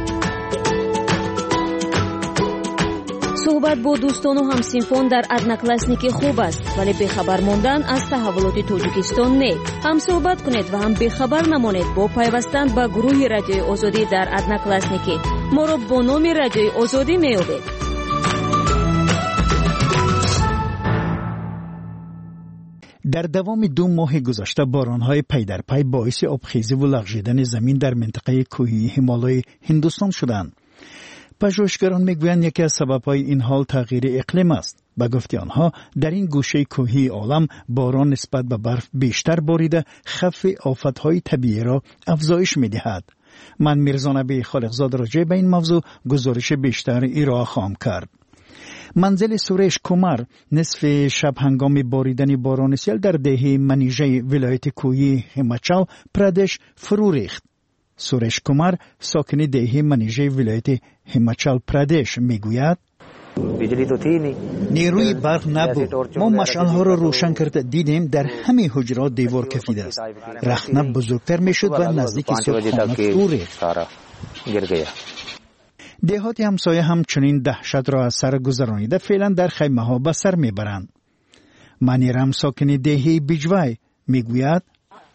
صحبت با دوستان و همسینفان در ادناکلاسنیکی خوب است، ولی بخبر ماندن از تحولات تاجیکستان نه. هم صحبت کنید و هم بخبر نمانید با پیوستن به گروه رادیوی آزادی در ادناکلاسنیکی. ما را با نام رادیوی آزادی می‌یابید. در دوام دو ماه گذشته باران‌های پی در پی باعث آبخیزی و لغزیدن زمین در منطقه کوهی همالای هندوستان شدند. پژوهشگران میگویند یکی از سبب‌های این حال تغییر اقلیم است. به گفته آنها در این گوشه کوهی عالم باران نسبت به برف بیشتر باریده خف آفت‌های طبیعی را افزایش می‌دهد. من میرزا نبی خالقزاد راجع به این موضوع گزارش بیشتر ارائه خواهم کرد. منزل سوریش کمر نصف شب هنگام باریدن باران سیل در دهه منیژه ولایت کوهی هماچل پردش فرو ریخت. سوریش کمر ساکن دهه منیژه ولایت هماچل پردش میگوید نیروی برق نبود. ما مشعل‌ها را روشن کرده دیدیم در همه حجرات دیوار کفیده است. رخنه بزرگتر میشد و نزدیک صبحانه فرو ریخت. دهات همسایه هم چنین دهشت را از سر گذرانیده فعلا در خیمه ها به سر میبرند. منیرم ساکن دهه بیجوای میگوید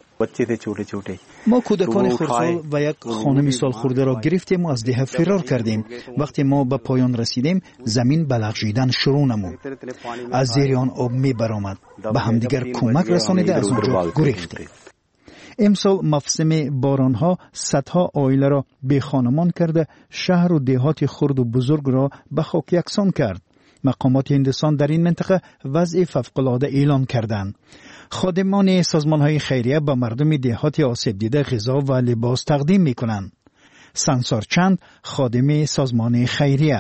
ما کودکان خردسال و یک خانم سال خورده را گرفتیم و از ده فرار کردیم. وقتی ما به پایان رسیدیم زمین به لغزیدن شروع نمود. از زیر آن آب می برآمد. به همدیگر کمک رسانیده از آنجا گریختیم. امسال موسم بارانها صدها عائله را بی خانمان کرده شهر و دهات خرد و بزرگ را به خاک یکسان کرد. مقامات هندوستان در این منطقه وضع فوق‌العاده اعلان کردند. خادمان سازمان‌های خیریه به مردم دهات آسیب دیده غذا و لباس تقدیم می‌کنند. سنسار چند خادم سازمان خیریه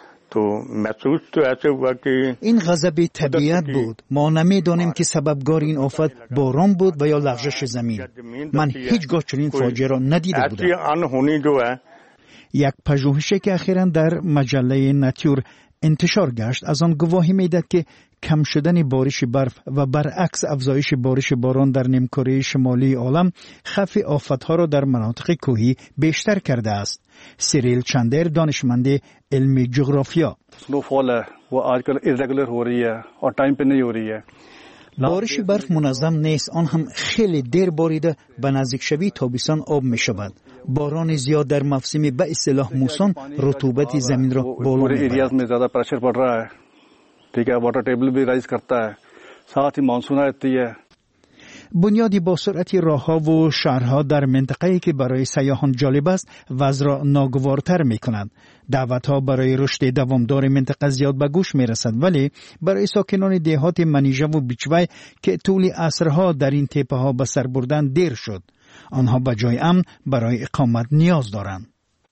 این غضب طبیعت بود. ما نمی‌دانیم که سببگار این آفت باران بود و یا لغزش زمین. من هیچگاه چنین فاجعه را ندیده بودم. یک پژوهشی که اخیراً در مجله ناتور انتشار گشت از آن گواهی می‌دهد که کم شدن بارش برف و برعکس افزایش بارش باران در نیمکره شمالی عالم خف آفت‌ها را در مناطق کوهی بیشتر کرده است. سیریل چندر دانشمند علم جغرافیا snowfall है वो आजकल इरेगुलर हो रही है और टाइम पे नहीं हो रही है بارش برف منظم نیست، آن هم خیلی دیر باریده به نزدیک شوی تابستان آب می شود. باران زیاد در موسم به اصطلاح موسون رطوبت زمین را بالا میبرد. ठीक है, वाटर टेबल भी राइज करता है, साथ ही मानसून आती है. بنیادی با سرعت راهها و شهرها در منطقه‌ای که برای سیاحان جالب است وضع را ناگوارتر می‌کند. دعوت‌ها برای رشد دوامدار منطقه زیاد به گوش می‌رسد، ولی برای ساکنان دهات منیژه و بیچوی که طول عصرها در این تپه‌ها به سر بردن دیر شد، آنها به جای امن برای اقامت نیاز دارند.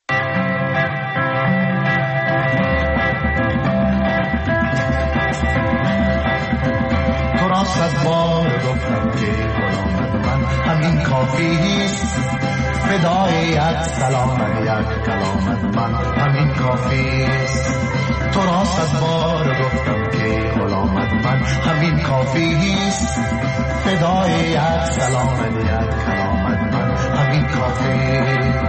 صد بار گفتم که غلامت من همین کافی نیست، فدای یک سلامت یک کلامت من همین کافی است. تو را صد بار گفتم که غلامت من همین کافی نیست، فدای یک سلامت یک کلامت من همین کافی.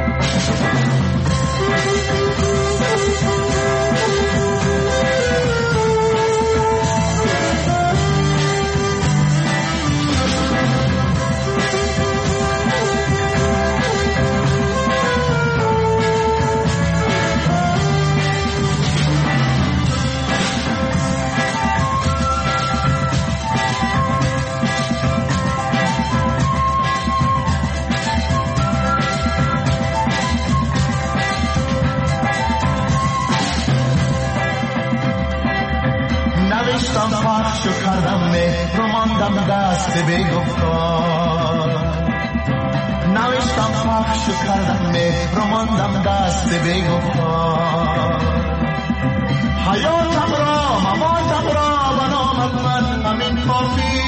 پخش کردم مهر رو ماندم دست بی‌گفتار، نوشتم پخش کردم مهر رو ماندم دست بی‌گفتار. حیاتم را مماتم را به نامت من همین کافی،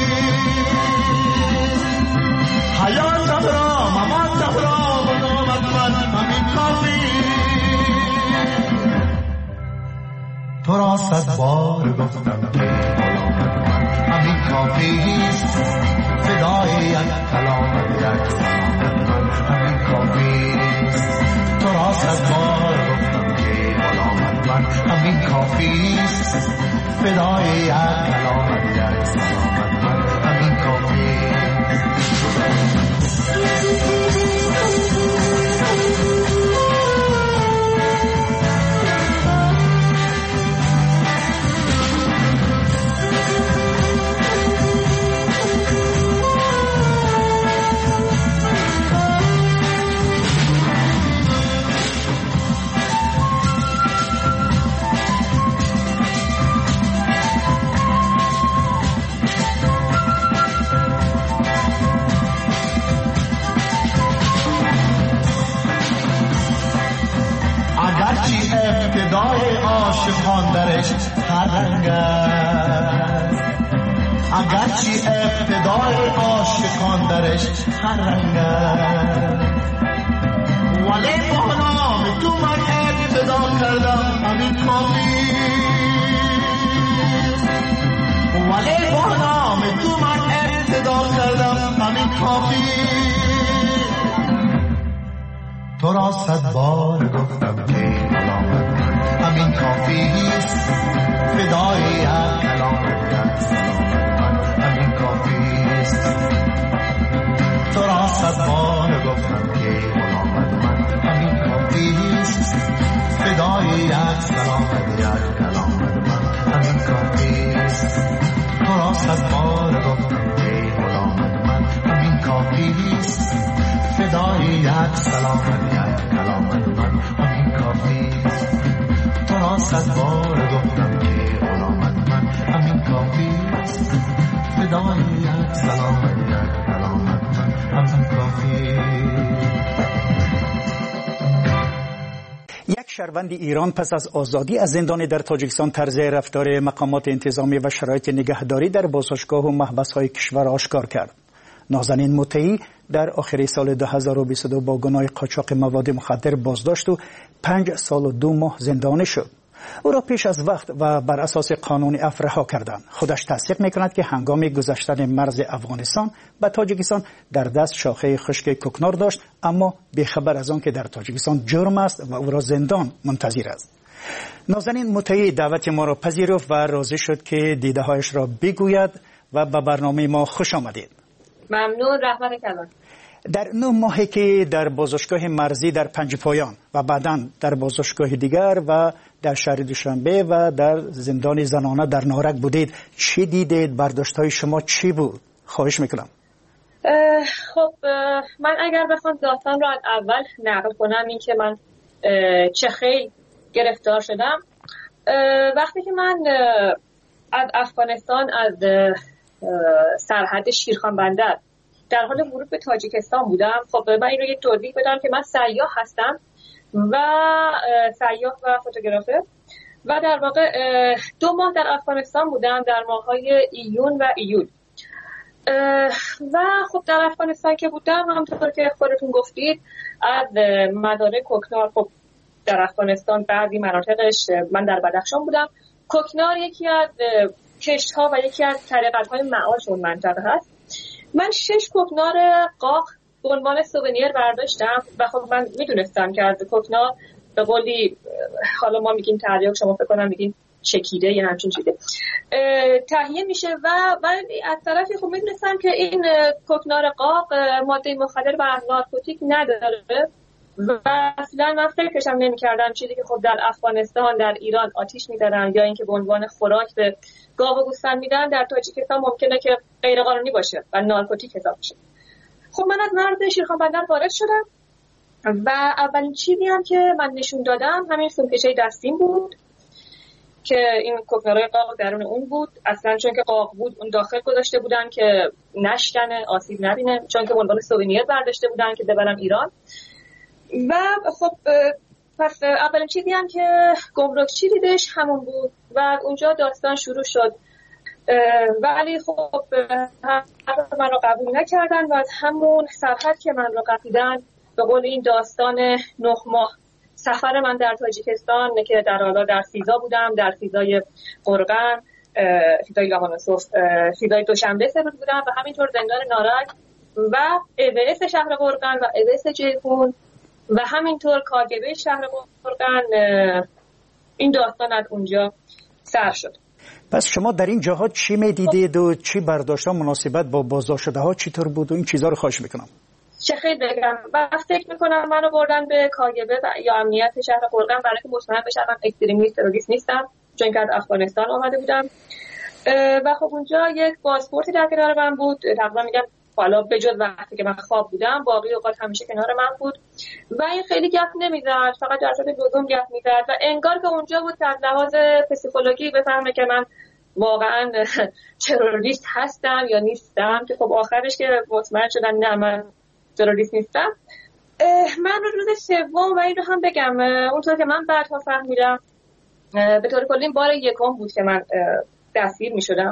حیاتم را مماتم را به نامت من همین کافی. تو را صد بار گفتم که غلامت من همین کافی است، فدای یک کلامت یک سلامت من همین کافی است. تو را صد بار گفتم که غلامت من همین کافی است، فدای یک کلامت یک سلامت من همین کافی است. ابتدای عاشقان درش هر رنگ است، اگرچه ابتدای عاشقان درش هر رنگ است، ولی با نام تو من ابتدا کردم همین کافی، ولی با نام تو من ابتدا کردم همین کافی. تو را صد بار گفتم که غلامت من همین کافی است، فدای یک کلامت یک سلامت من همین کافی است. تو را صد بار گفتم که غلامت من همین کافی است، فدای یک سلامت یک کلامت من همین کافی است. تو را صد بار گفتم که غلامت من همین کافی است، فدای یک سلامت یک کلامت من همین کافی است. تو را صد بار گفتم که غلامت من همین کافی است، فدای یک سلامت یک کلامت من همین کافی. یک شهروند ایران پس از آزادی از زندان در تاجیکستان طرز رفتار مقامات انتظامی و شرایط نگهداری در بازداشتگاه و محبس‌های کشور آشکار کرد. نازنین مطیعی در آخر سال دو هزار و بیست و دو با گناه قاچاق مواد مخدر بازداشت و پنج سال و دو ماه زندانی شد. او را پیش از وقت و بر اساس قانون عفو رها کردند. خودش تصدیق می‌کند که هنگام گذشتن مرز افغانستان به تاجیکستان در دست شاخه خشک کوکنار داشت، اما بی‌خبر از آن که در تاجیکستان جرم است و او را زندان منتظر است. نازنین مطیعی دعوت ما را پذیرفت و راضی شد که دیده‌هایش را بگوید و به برنامه ما خوش آمدید. ممنون. رحمت کلان. در نه ماهی که در بازداشتگاه مرزی در پنجپایان و بعداً در بازداشتگاه دیگر و در شهر دوشنبه و در زندان زنانه در نارک بودید، چی دیدید؟ برداشت‌های شما چی بود؟ خواهش میکنم. خب من اگر بخوام داستان رو از اول نقل کنم، این که من چه خیلی گرفتار شدم. وقتی که من از افغانستان از سرحد شیرخان بندر در حال ورود به تاجیکستان بودم، خب من این رو یک توضیح بدم که من سیاح هستم و سیاح و فوتوگرافر و در واقع دو ماه در افغانستان بودم، در ماه‌های ایون و ایول. و خب در افغانستان که بودم، همونطور که خودتون گفتید، از مزارع کوکنار، خب در افغانستان بعضی مناطقش، من در بدخشان بودم، کوکنار یکی از کشت‌ها و یکی از طریقت‌های معاش اون منطقه هست. من شش کوکنار قاق به عنوان سوونیر برداشتم و خب من میدونستم که از کوکنار به قولی، حالا ما میگیم تریاک، شما فکر کنم میگین چکیده یا همچین چیزی، تهیه میشه و ولی از طرفی خب میدونستم که این کوکنار قاق ماده مخدر و نارکوتیک نداره و اصلا من فکرشم نمی‌کردم چیزی که خب در افغانستان، در ایران آتیش می‌زدن یا اینکه به عنوان خوراک به گاو و گوسفند میدن، در تاجیکستان ممکنه که غیر قانونی باشه و نارکوتیک حساب بشه. خب من از مرز شیرخان بندر وارد شدم و اولین چیزی هم که من نشون دادم همین سومکشه دستیم بود که این کوکنارای قاق درون اون بود. اصلا چون که قاق بود اون داخل گذاشته بودن که نشکنه، آسیب نبینه، چون که به عنوان سوونیر برداشته بودن که ببرم ایران. و خب پس اولین چیزی هم که گمرکچی دیدش همون بود و اونجا داستان شروع شد. ولی خب من رو قبول نکردن و از همون سرحد که من رو قپیدن، به قول این داستان نه ماه سفر من در تاجیکستان که در حالا در سیزا بودم، در سیزای قرغن، سیزای لاهانوسوف، سیزای دوشنبه سپر بودم و همینطور زندان نارک و اویس شهر قرغن و اویس جیهون و همینطور کاگبه شهر قرغن. این داستان از اونجا سر شد. پس شما در این جاها چی میدیدید و چی برداشت‌ها مناسبت با بازداشت شده ها چطور بود و این چیزا رو خواهش میکنم. چه خیلی بگم و فکر میکنم منو بردن به کاگبه یا امنیت شهر قرغن برای که مطمئن بشم من اکستریمیست تروریست نیستم، چون که از افغانستان آمده بودم. و خب اونجا یک پاسپورتی در کنار من بود، تقریبا میگم حالا بجز وقتی که من خواب بودم باقی اوقات همیشه کنار من بود و این خیلی گپ نمیزد، فقط در صورت لزوم گپ میزد و انگار که اونجا بود که از لحاظ پسیکولوژی بفهمه که من واقعا تروریست هستم یا نیستم، که خب آخرش که مطمئن شدن نه من تروریست نیستم. من روز سوم و این رو هم بگم اونطور که من بعدها فهمیدم به طور کلی این بار یکم بود که من دستگیر میشدم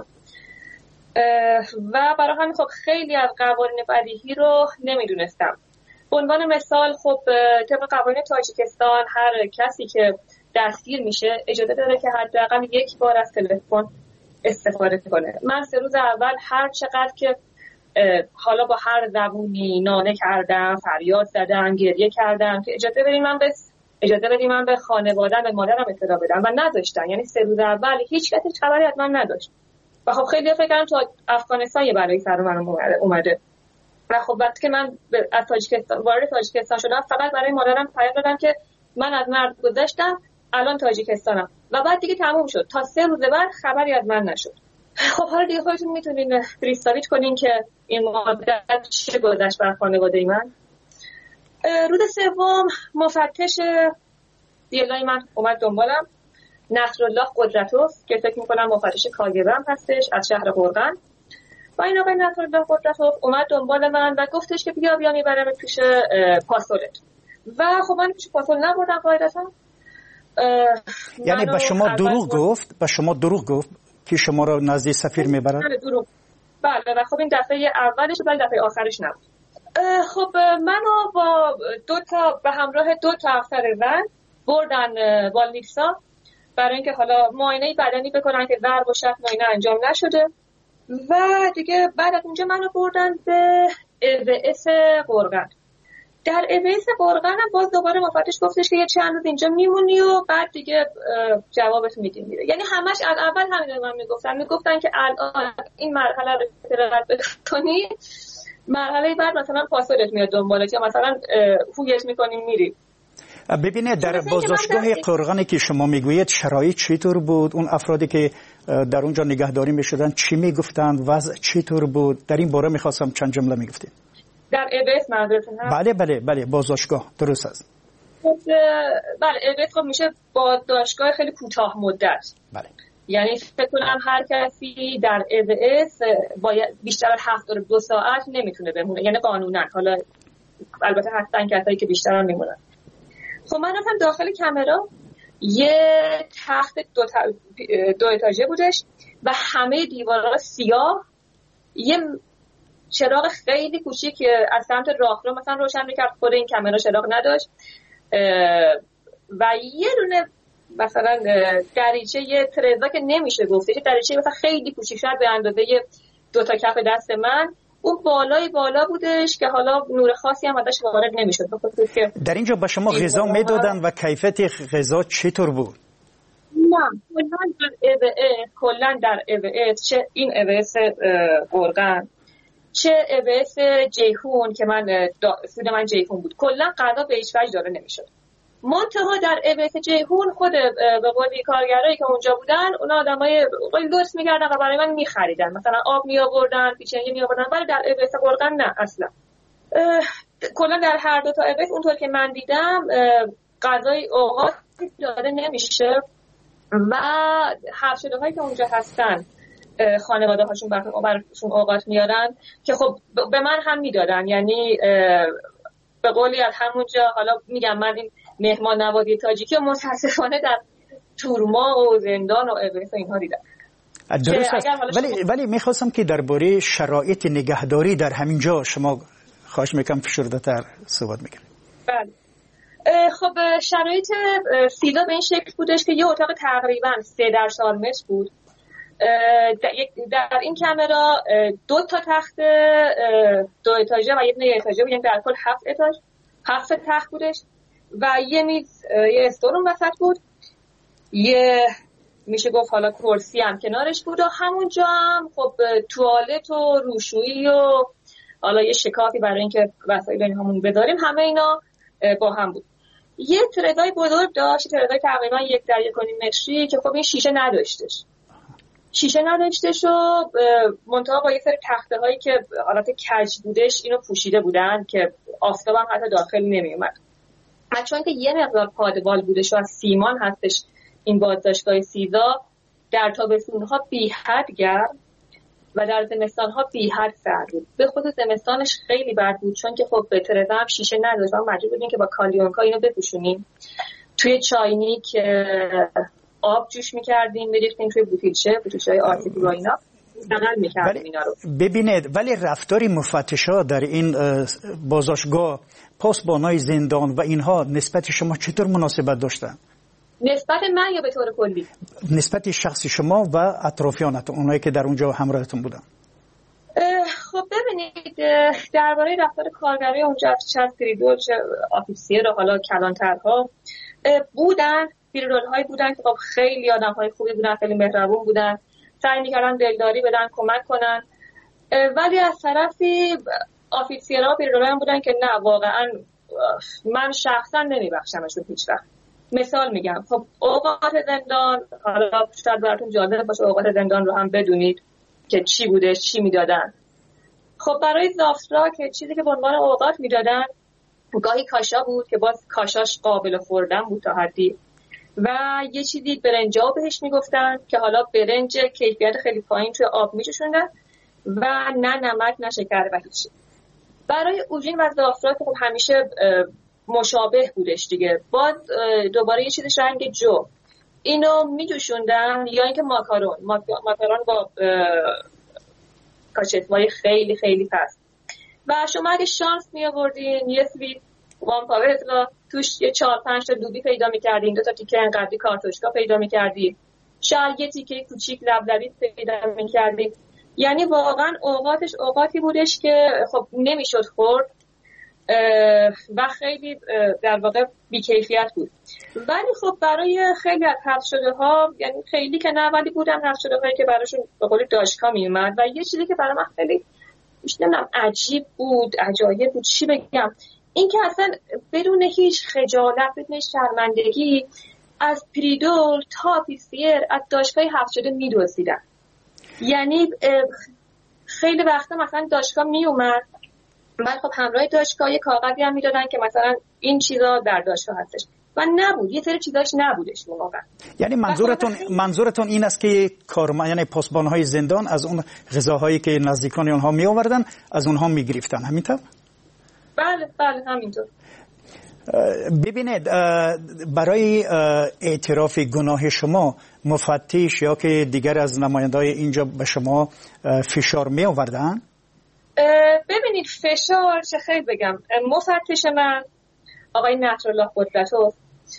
و برای همین خب خیلی از قوانین بدیهی رو نمیدونستم. به عنوان مثال خب طبق قوانین تاجیکستان هر کسی که دستگیر میشه اجازه داره که حداقل یک بار از تلفن استفاده کنه. من سه روز اول هر چقدر که حالا با هر زبونی ناله کردم، فریاد زدم، گریه کردم که اجازه بدید من به اجازه بدید من به خانواده‌ام، به مادرم اطلاع بدم و نذاشتن. یعنی سه روز اول هیچ کسی خبری از من نداشت و خب خیلی فکر کردم تو افغانستان یه بلایی سر من اومده و خب وقتی که من از تاجیکستان وارد تاجیکستان شدم فقط برای مادرم پیام دادم که من از مرز گذشتم، الان تاجیکستانم و بعد دیگه تموم شد. تا سه روز بعد خبری از من نشد. خب حالا دیگه خودتون میتونین پریستاویچ کنین که این مدت چه گذشت بر خانواده من. روز سوم مفتش دیلای من اومد دنبالم، نصرالله قدرتوف که فکر میکنم مفتش کاگبه هم هستش از شهر قرغن و این آقای نصرالله قدرتوف اومد دنبال من و گفتش که بیا بیا میبرم پیش پاسولت و خب من پیش پاسول نبردم قاعدتا. یعنی به شما دروغ گفت به شما دروغ گفت که شما رو نزد سفیر میبرن؟ دروغ. بله و خب این دفعه اولش ولی دفعه آخرش نبود. خب منو با دو تا به همراه دو تا افسر زن بردن والنیسا برای اینکه حالا معاینه بدنی بکنن که ضرب و شتم معاینه انجام نشده و دیگه بعد از اونجا منو بردن به اویس قرغن. در ایبس قرغن هم باز دوباره مفتش گفتش که یه چند روز اینجا میمونی و بعد دیگه جوابت میدیم میره. یعنی همش از اول همین رو من میگفتن میگفتن که الان این مرحله رو رد بکنی، مرحله بعد مثلا پاسپورت میاد دنبالت یا مثلا هویت میکنیم میری. ببینید در بازداشتگاه قرغنی که شما میگویید شرایط چطور بود؟ اون افرادی که در اونجا نگهداری میشدن چی میگفتند؟ وضع چطور بود؟ در این باره میخواستم چند جمله میگفتید. در ایبس منظورتون هست؟ بله بله بله بازداشتگاه درست است. بله ایبس خب میشه بازداشتگاه خیلی کوتاه مدت. بله. یعنی فکر کنم هر کسی در ایبس باید بیشتر از هفتاد و دو ساعت نمیتونه بمونه، یعنی قانونا. حالا البته هستن کسایی که بیشتر هم میمونن. خب من رفتم داخل کامرا، یه تخت دو, تا... دو اتاژه بودش و همه دیوارها سیاه، یه چراغ خیلی کوچیک از سمت راهرو مثلا روشن میکرد، خود این کامرا چراغ نداشت و یه دونه مثلا دریچه، یه ترزا که نمیشه گفته، یه دریچه مثلا خیلی کوچیک شد به اندازه دو تا کف دست من، اون بالای بالا بودش که حالا نور خاصی هم ازش وارد نمیشد. در اینجا به شما غذا میدادن و کیفیت غذا چطور بود؟ نه کلا در ایبس کلا در ایبس چه این ایبس قرغن چه ایبس جیهون که من سود من جیهون بود، کلا غذا به هیچ وجه داره نمیشد. منتها در ایبس جیهون خود به قولی کارگرایی که اونجا بودن، اونا آدمای خیلی دوست می‌کردن و برای من می‌خریدن، مثلا آب می‌آوردن، پیچنگی می‌آوردن، ولی در ایبس قرغن نه اصلا. کلا در هر دو تا ایبس اونطور که من دیدم غذای اوقات داده نمیشه و حبس‌شده‌هایی که اونجا هستن خانواده هاشون براشون اوقات میارن که خب به من هم میدادن، یعنی به قولی از همونجا. حالا میگم من این مهمان نوازی تاجیکی و متاسفانه در تورما و زندان و ایبس اینها دیدم. درست است. ولی شما... ولی میخواستم که درباره شرایط نگهداری در همین جا شما خواهش میکنم فشرده‌تر صحبت میکنید. بله. خب شرایط سیلا به این شکل بودش که یه اتاق تقریبا سه در چهار متر بود. در این کامرا دو تا تخت دو اتاژه و یه دونه اتاژه بود، یعنی در کل هفت اتاژ هفت تخت بودش و یه میز، یه استورون وسط بود، یه میشه گفت حالا کرسی هم کنارش بود و همونجا هم خب توالت و روشویی و حالا یه شکافی برای اینکه وسایل اینهامون بذاریم، همه اینا با هم بود. یه ترزای بزرگ داشت، ترزای تقریبا یک در یک و نیم متری که خب این شیشه نداشتش شیشه نداشتش و منتها با یه سری تخته هایی که حالت کج بودش اینو پوشیده بودن که آفتاب هم حتی داخل نمی اومد. چون که یه مقدار پادبال بودش و از سیمان هستش این بازداشتگاه سیزا، در تابستون ها بی حد گرم و در زمستان ها بی حد سرد بود. به خصوص زمستانش خیلی بد بود چون که خب به ترزا هم شیشه نداشت و مجبور بودیم که با کالیونکا اینو بپوشونیم. توی چاینیک آب جوش می‌کردیم، می‌ریختیم توی بوتیلچه، بوتیلچه‌های آرتیفی و اینا نقل می‌کردیم اینا رو. ببینید ولی رفتاری مفتشا در این بازداشتگاه، پاسبانای زندان و اینها نسبت شما چطور مناسبت داشتن؟ نسبت من یا به طور کلی؟ نسبت شخصی شما و اطرافیانتون، اونایی که در اونجا همراهتون بودن. خب ببینید درباره رفتار کارگرای اونجا، چه پریدول چه آفیسیر و حالا کلانترها بودن، پیرول هایی بودن که خب خیلی آدم های خوبی بودن، خیلی مهربون بودن، سعی میکردن دلداری بدن، کمک کنن. ولی از طرفی آفیسیرها و پیرول هم بودن که نه واقعا من شخصا نمیبخشمشون هیچ وقت. مثال میگم، خب اوقات زندان، حالا شاید براتون جالب باشه اوقات زندان رو هم بدونید که چی بوده، چی میدادن. خب برای زافترا که چیزی که به عنوان اوقات میدادن گاهی کاشا بود که باز کاشاش قابل خوردن بود تا حدی، و یه چیزی برنجا بهش میگفتن که حالا برنج کیفیت خیلی پایین توی آب میچشوندن و نه نمک نه شکر و هیچ. برای اوژین و زافترا که خب همیشه مشابه بودش دیگه، باز دوباره یه چیزش رنگ جو اینو میجوشوندن، یا اینکه ماکارون ماکارون با کاچتوای خیلی خیلی پست. و شما اگه شانس می آوردین یه سویت وان پاور اطلاع توش یه چهار پنج تا دوبی پیدا می‌کردین، دو تا تیکه انقدری کارتوشکا پیدا می‌کردین، شاید یه تیکه کوچیک لبلبی پیدا می‌کردین. یعنی واقعا اوقاتش اوقاتی بودش که خب نمیشد خورد و خیلی در واقع بیکیفیت بود. ولی خب برای خیلی از حذف شده ها، یعنی خیلی که نه ولی بودن حذف شده هایی که براشون به قول داشکا می اومد و یه چیزی که برای من خیلی نمیدونم عجیب بود، عجایب بود، چی بگم، این که اصلا بدون هیچ خجالت، بدون هیچ شرمندگی از پریدول تا پیسیر از داشکای حذف شده میدوزیدن. یعنی خیلی وقتا مثلا داشکا می اومد، من خب همراه داشکا یه کاغذی هم میدادن که مثلا این چیزا در داشکا هستش و نبود، یه سری چیزاش نبودش واقعا. یعنی منظورتون منظورتون این است که کارمند یعنی پاسبان‌های زندان از اون غذاهایی که نزدیکان اونها می آوردن از اونها می گرفتن، همینطور؟ بله بله همینطور. ببینید برای اعتراف گناه شما مفتش یا که دیگر از نماینده‌های اینجا به شما فشار می آوردن؟ ببینید فشار چه خیلی بگم، مفتش من آقای نصرالله قدرتوف،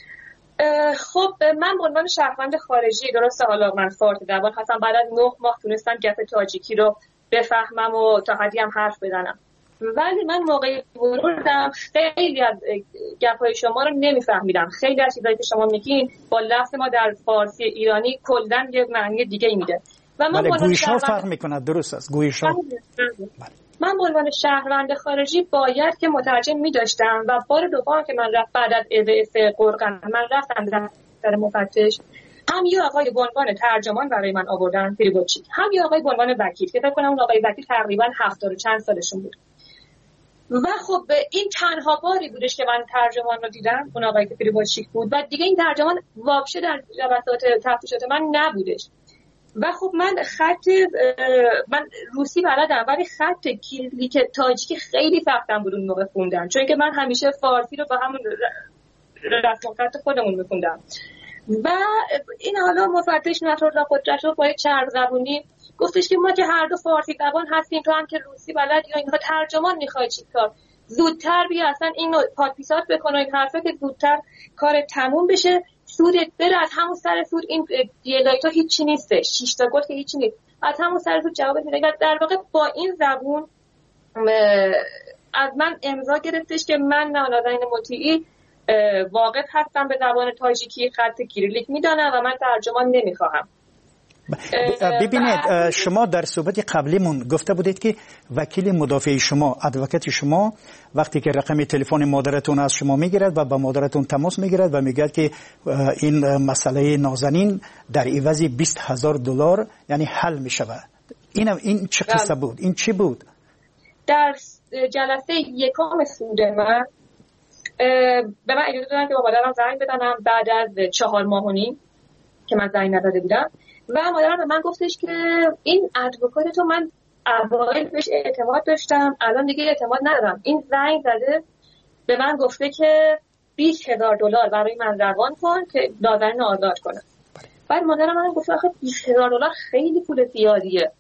خب من به عنوان شهروند خارجی، درسته حالا من فارسی زبان هستم، بعد از نه ماه تونستم گپ تاجیکی رو بفهمم و تا حدی هم حرف بزنم، ولی من موقعی ورودم خیلی از گپ‌های شما رو نمیفهمیدم. خیلی از چیزایی که شما میگین با لفظ ما در فارسی ایرانی کلاً یه معنی دیگه ای میده و من بله گویش‌ها فرق میکنه. درست است گویش‌ها. من به عنوان شهروند خارجی باید که مترجم می‌داشتم و بار دوم که من رفت بعد از اضافه قرقن من رفتم در مفتش، هم یه آقای به عنوان ترجمان برای من آوردن پریبوچی، هم یه آقای به عنوان وکیل که فکر کنم اون آقای وکیل تقریبا هفتاد و چند سالشون بود و خب این تنها باری بودش که من ترجمان رو دیدم، اون آقای که پریبوچی بود و دیگه این ترجمان واپشه در جلسات تفتیشات من نبودش و خب من خط من روسی بلدم ولی خط کلیک تاجیکی خیلی سختم بود اون موقع خوندن، چون که من همیشه فارسی رو با همون رسم خط خودمون میخوندم و این حالا مفتش نصرالله قدرتوف با چرب زبونی گفتش که ما که هر دو فارسی زبان هستیم، تو هم که روسی بلد یا اینها ترجمان میخوای چیکار، زودتر بیا اصلا اینو پادپیسات بکن و این حرفا که زودتر کار تموم بشه، سودت بره از همون سر سود، این دیلایتا هیچی نیسته، شش تا گفت که هیچی نیست، از همون سر سود جواب میده. در واقع با این زبون از من امضا گرفتش که من نازنین مطیعی واقف هستم به زبان تاجیکی، خط کیریلیک میدانم و من ترجمان نمیخواهم. ببینید شما در صحبت قبلیمون گفته بودید که وکیل مدافع شما، ادوکات شما وقتی که رقم تلفن مادرتون از شما میگیرد و با مادرتون تماس میگیرد و میگه که این مسئله نازنین در عوض بیست هزار دلار یعنی حل میشود، این این چه قصه بود؟ این چی بود؟ در جلسه یکم سود من به من اجازه دادن که با مادرم زنگ بزنم بعد از چهار ماه و نیم که من زنگ نداده بودم و مادرم به من گفتش که این ادوکات تو من اوایل بهش اعتماد داشتم، الان دیگه اعتماد ندارم، این زنگ زده به من گفته که بیست هزار دلار برای من روان کن که نازنین آزاد کنه. بعد مادرم من گفت آخه بیست هزار دلار خیلی پول زیادیه،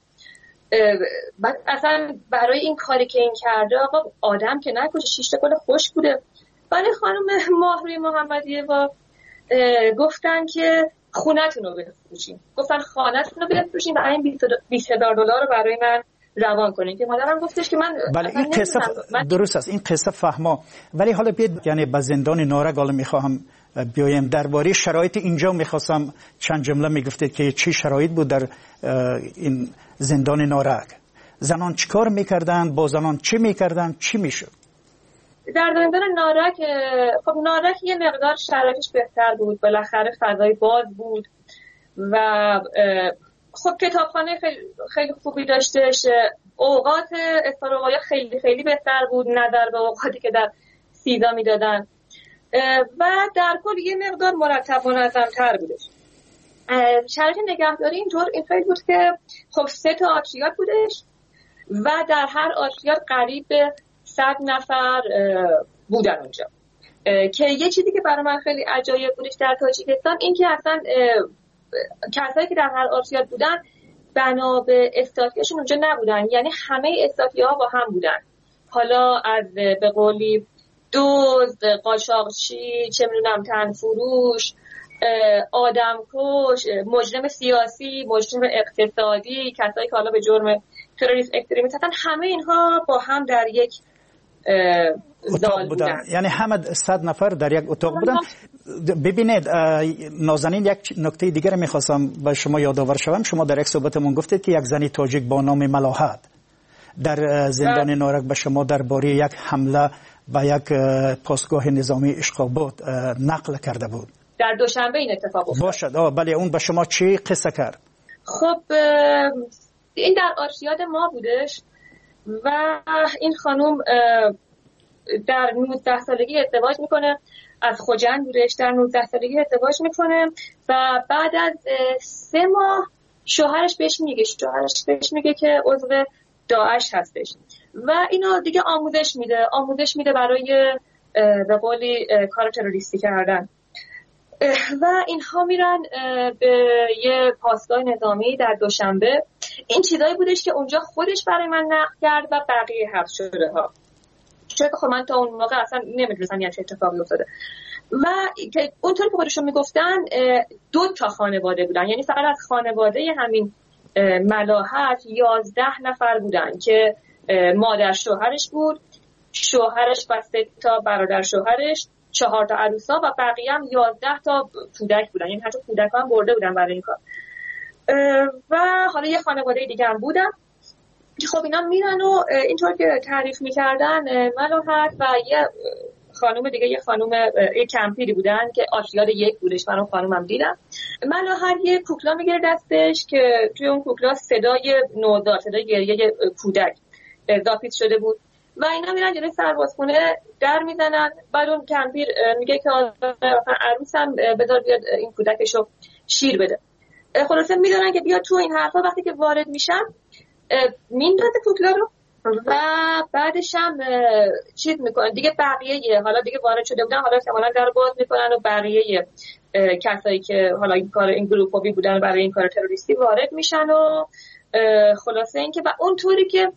بعد اصلا برای این کاری که این کرده آقا آدم که نکشه، شش تا گل خوش بوده. برای خانم ماهروی محمدیه با گفتن که خونه‌تون رو بفروشین، گفتن خانه‌تون رو بفروشین و این بیست هزار دلار رو برای من روان کنین که مادرم گفتش که من بله این قصه درست است، این قصه فهما، ولی حالا بیاد یعنی به زندان نارک حالا میخواهم بیایم درباره شرایط اینجا میخواستم چند جمله میگفتید که چی شرایط بود در این زندان نارک، زنان چیکار میکردن، با زنان چی میکردن، چی میشد؟ در زندان نارک خب نارک یه مقدار شرایطش بهتر بود، بالاخره فضای باز بود و خب کتابخانه خیلی, خیلی خوبی داشتش، اوقات استراحت خیلی خیلی بهتر بود نظر به اوقاتی که در سیدا میدادن و در کل یه مقدار مرتب و منظم‌تر بودش. شرایط نگهداری اینطور این خیلی بود که خب سه تا آتریات بودش و در هر آتریات قریب به صد نفر بودن اونجا که یه چیزی که برای من خیلی عجایب بودش در تاجیکستان این که اصلا کسایی که در هر آتریات بودن بنا به استاتیاشون اونجا نبودن، یعنی همه استاتیاها با هم بودن، حالا از به قولی دزد، قاچاقچی، چه میدونم تنفروش، آدمکش، مجرم سیاسی، مجرم اقتصادی، کسایی که حالا به جرم تروریسم اکستریمیسم هستن، همه اینها با هم در یک اتاق بودن. یعنی همه صد نفر در یک اتاق بودن. ببینید نازنین، یک نکته دیگر میخواستم به شما یادآور شوم. شما در یک صحبتمون گفتید که یک زنی تاجیک با نام ملاحت در زندان نارک به شما درباره یک حمله به یک پاسگاه نظامی اشقاباد نقل کرده بود. در دوشنبه این اتفاق افتاد. باشد. آه بله، اون به شما چی قصه کرد؟ خب این در آرشیاد ما بودش و این خانم در نوزده سالگی ازدواج میکنه، از خوجند بودش، در نوزده سالگی ازدواج میکنه و بعد از سه ماه شوهرش بهش میگه شوهرش بهش میگه که عضو داعش هستش و اینو دیگه آموزش میده آموزش میده برای به قولی کار تروریستی کردن و اینها میرن به یه پاسگاه نظامی در دوشنبه. این چیزایی بودش که اونجا خودش برای من نقل کرد و بقیه حبس شده ها، چون خب من تا اون موقع اصلا نمیدونستم یه چه اتفاقی افتاده و که اونطوری که خودشون میگفتن دو تا خانواده بودن، یعنی فقط از خانواده همین ملاحت یازده نفر بودن که مادر شوهرش بود، شوهرش و سه تا برادر شوهرش، چهار تا عروسا و بقیه هم یازده تا کودک بودن، یعنی حتی کودک هم برده بودن برای این کار. و حالا یه خانواده دیگه هم بودن که خب اینا میرن و اینطور که تعریف میکردن ملاحت و یه خانم دیگه، یه خانم یه کمپیری بودن که آشیاد یک بودش، من اون خانومم دیدم. ملاحت یه کوکلا میگیره دستش که توی اون کوکلا صدای نوزاد، صدای گریه کودک داپیت شده بود و اینا میرن جلوی سربازخونه در میزنن. بعد اون کمپیر میگه که عروسم بذار بیاد این کودکشو شیر بده. خلاصه میدونن که بیا تو. این حرفا وقتی که وارد میشن میندازه کوکلا رو و بعدش هم چیز میکنن دیگه. بقیه حالا دیگه وارد شده بودن، حالا احتمالاً در باز میکنن و بقیه کسایی که حالا این کار این گروپی بودن برای این کار تروریستی وارد میشن و خلاصه این که و اونطوری که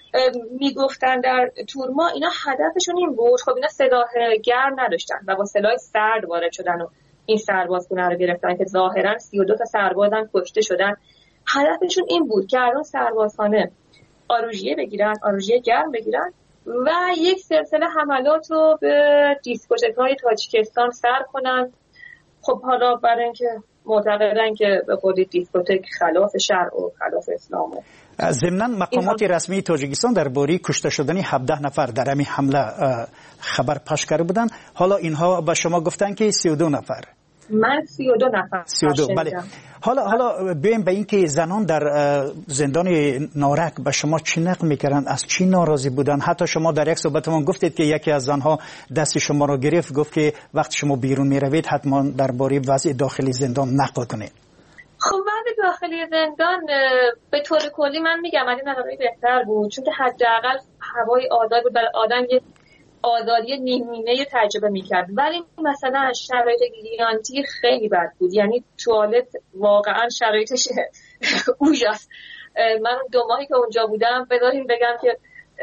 میگفتن در تورما اینا هدفشون این بود. خب اینا سلاح گرم نداشتن و با سلاح سرد وارد شدن و این سربازخونه رو گرفتن که ظاهرا سی و دو تا سربازن کشته شدن. هدفشون این بود که از اون سربازخانه آروژیه بگیرن، آروژیه گرم بگیرن و یک سلسله حملات رو به دیسکوتک‌های تاجیکستان سر کنن. خب حالا برای اینکه معتقدن که به قول دیسکوتک خلاف شرع و خلاف اسلامه. ضمناً مقامات رسمی تاجیکستان درباره کشته شدن هفده نفر در همین حمله خبر پخش کرده بودن. حالا اینها به شما گفتن که سی و دو نفر. من سی و دو نفر. سی و دو بله. حالا حالا بیایم به این که زنان در زندان نارک به شما چی نقل میکردن، از چی ناراضی بودن؟ حتی شما در یک صحبتمون گفتید که یکی از زنها دست شما رو گرفت، گفت که وقتی شما بیرون میروید حتما درباره وضع داخلی زندان نقل کنید. خب وضع داخلی زندان به طور کلی من میگم از این نظر بهتر بود، چون که حداقل هوای آزاد بود، برای آدم یه آزادی نیمینه تجربه میکرد. ولی مثلا شرایط گیانتی خیلی بد بود، یعنی توالت واقعا شرایطش اوجاست. من دو ماهی که اونجا بودم بذاریم بگم که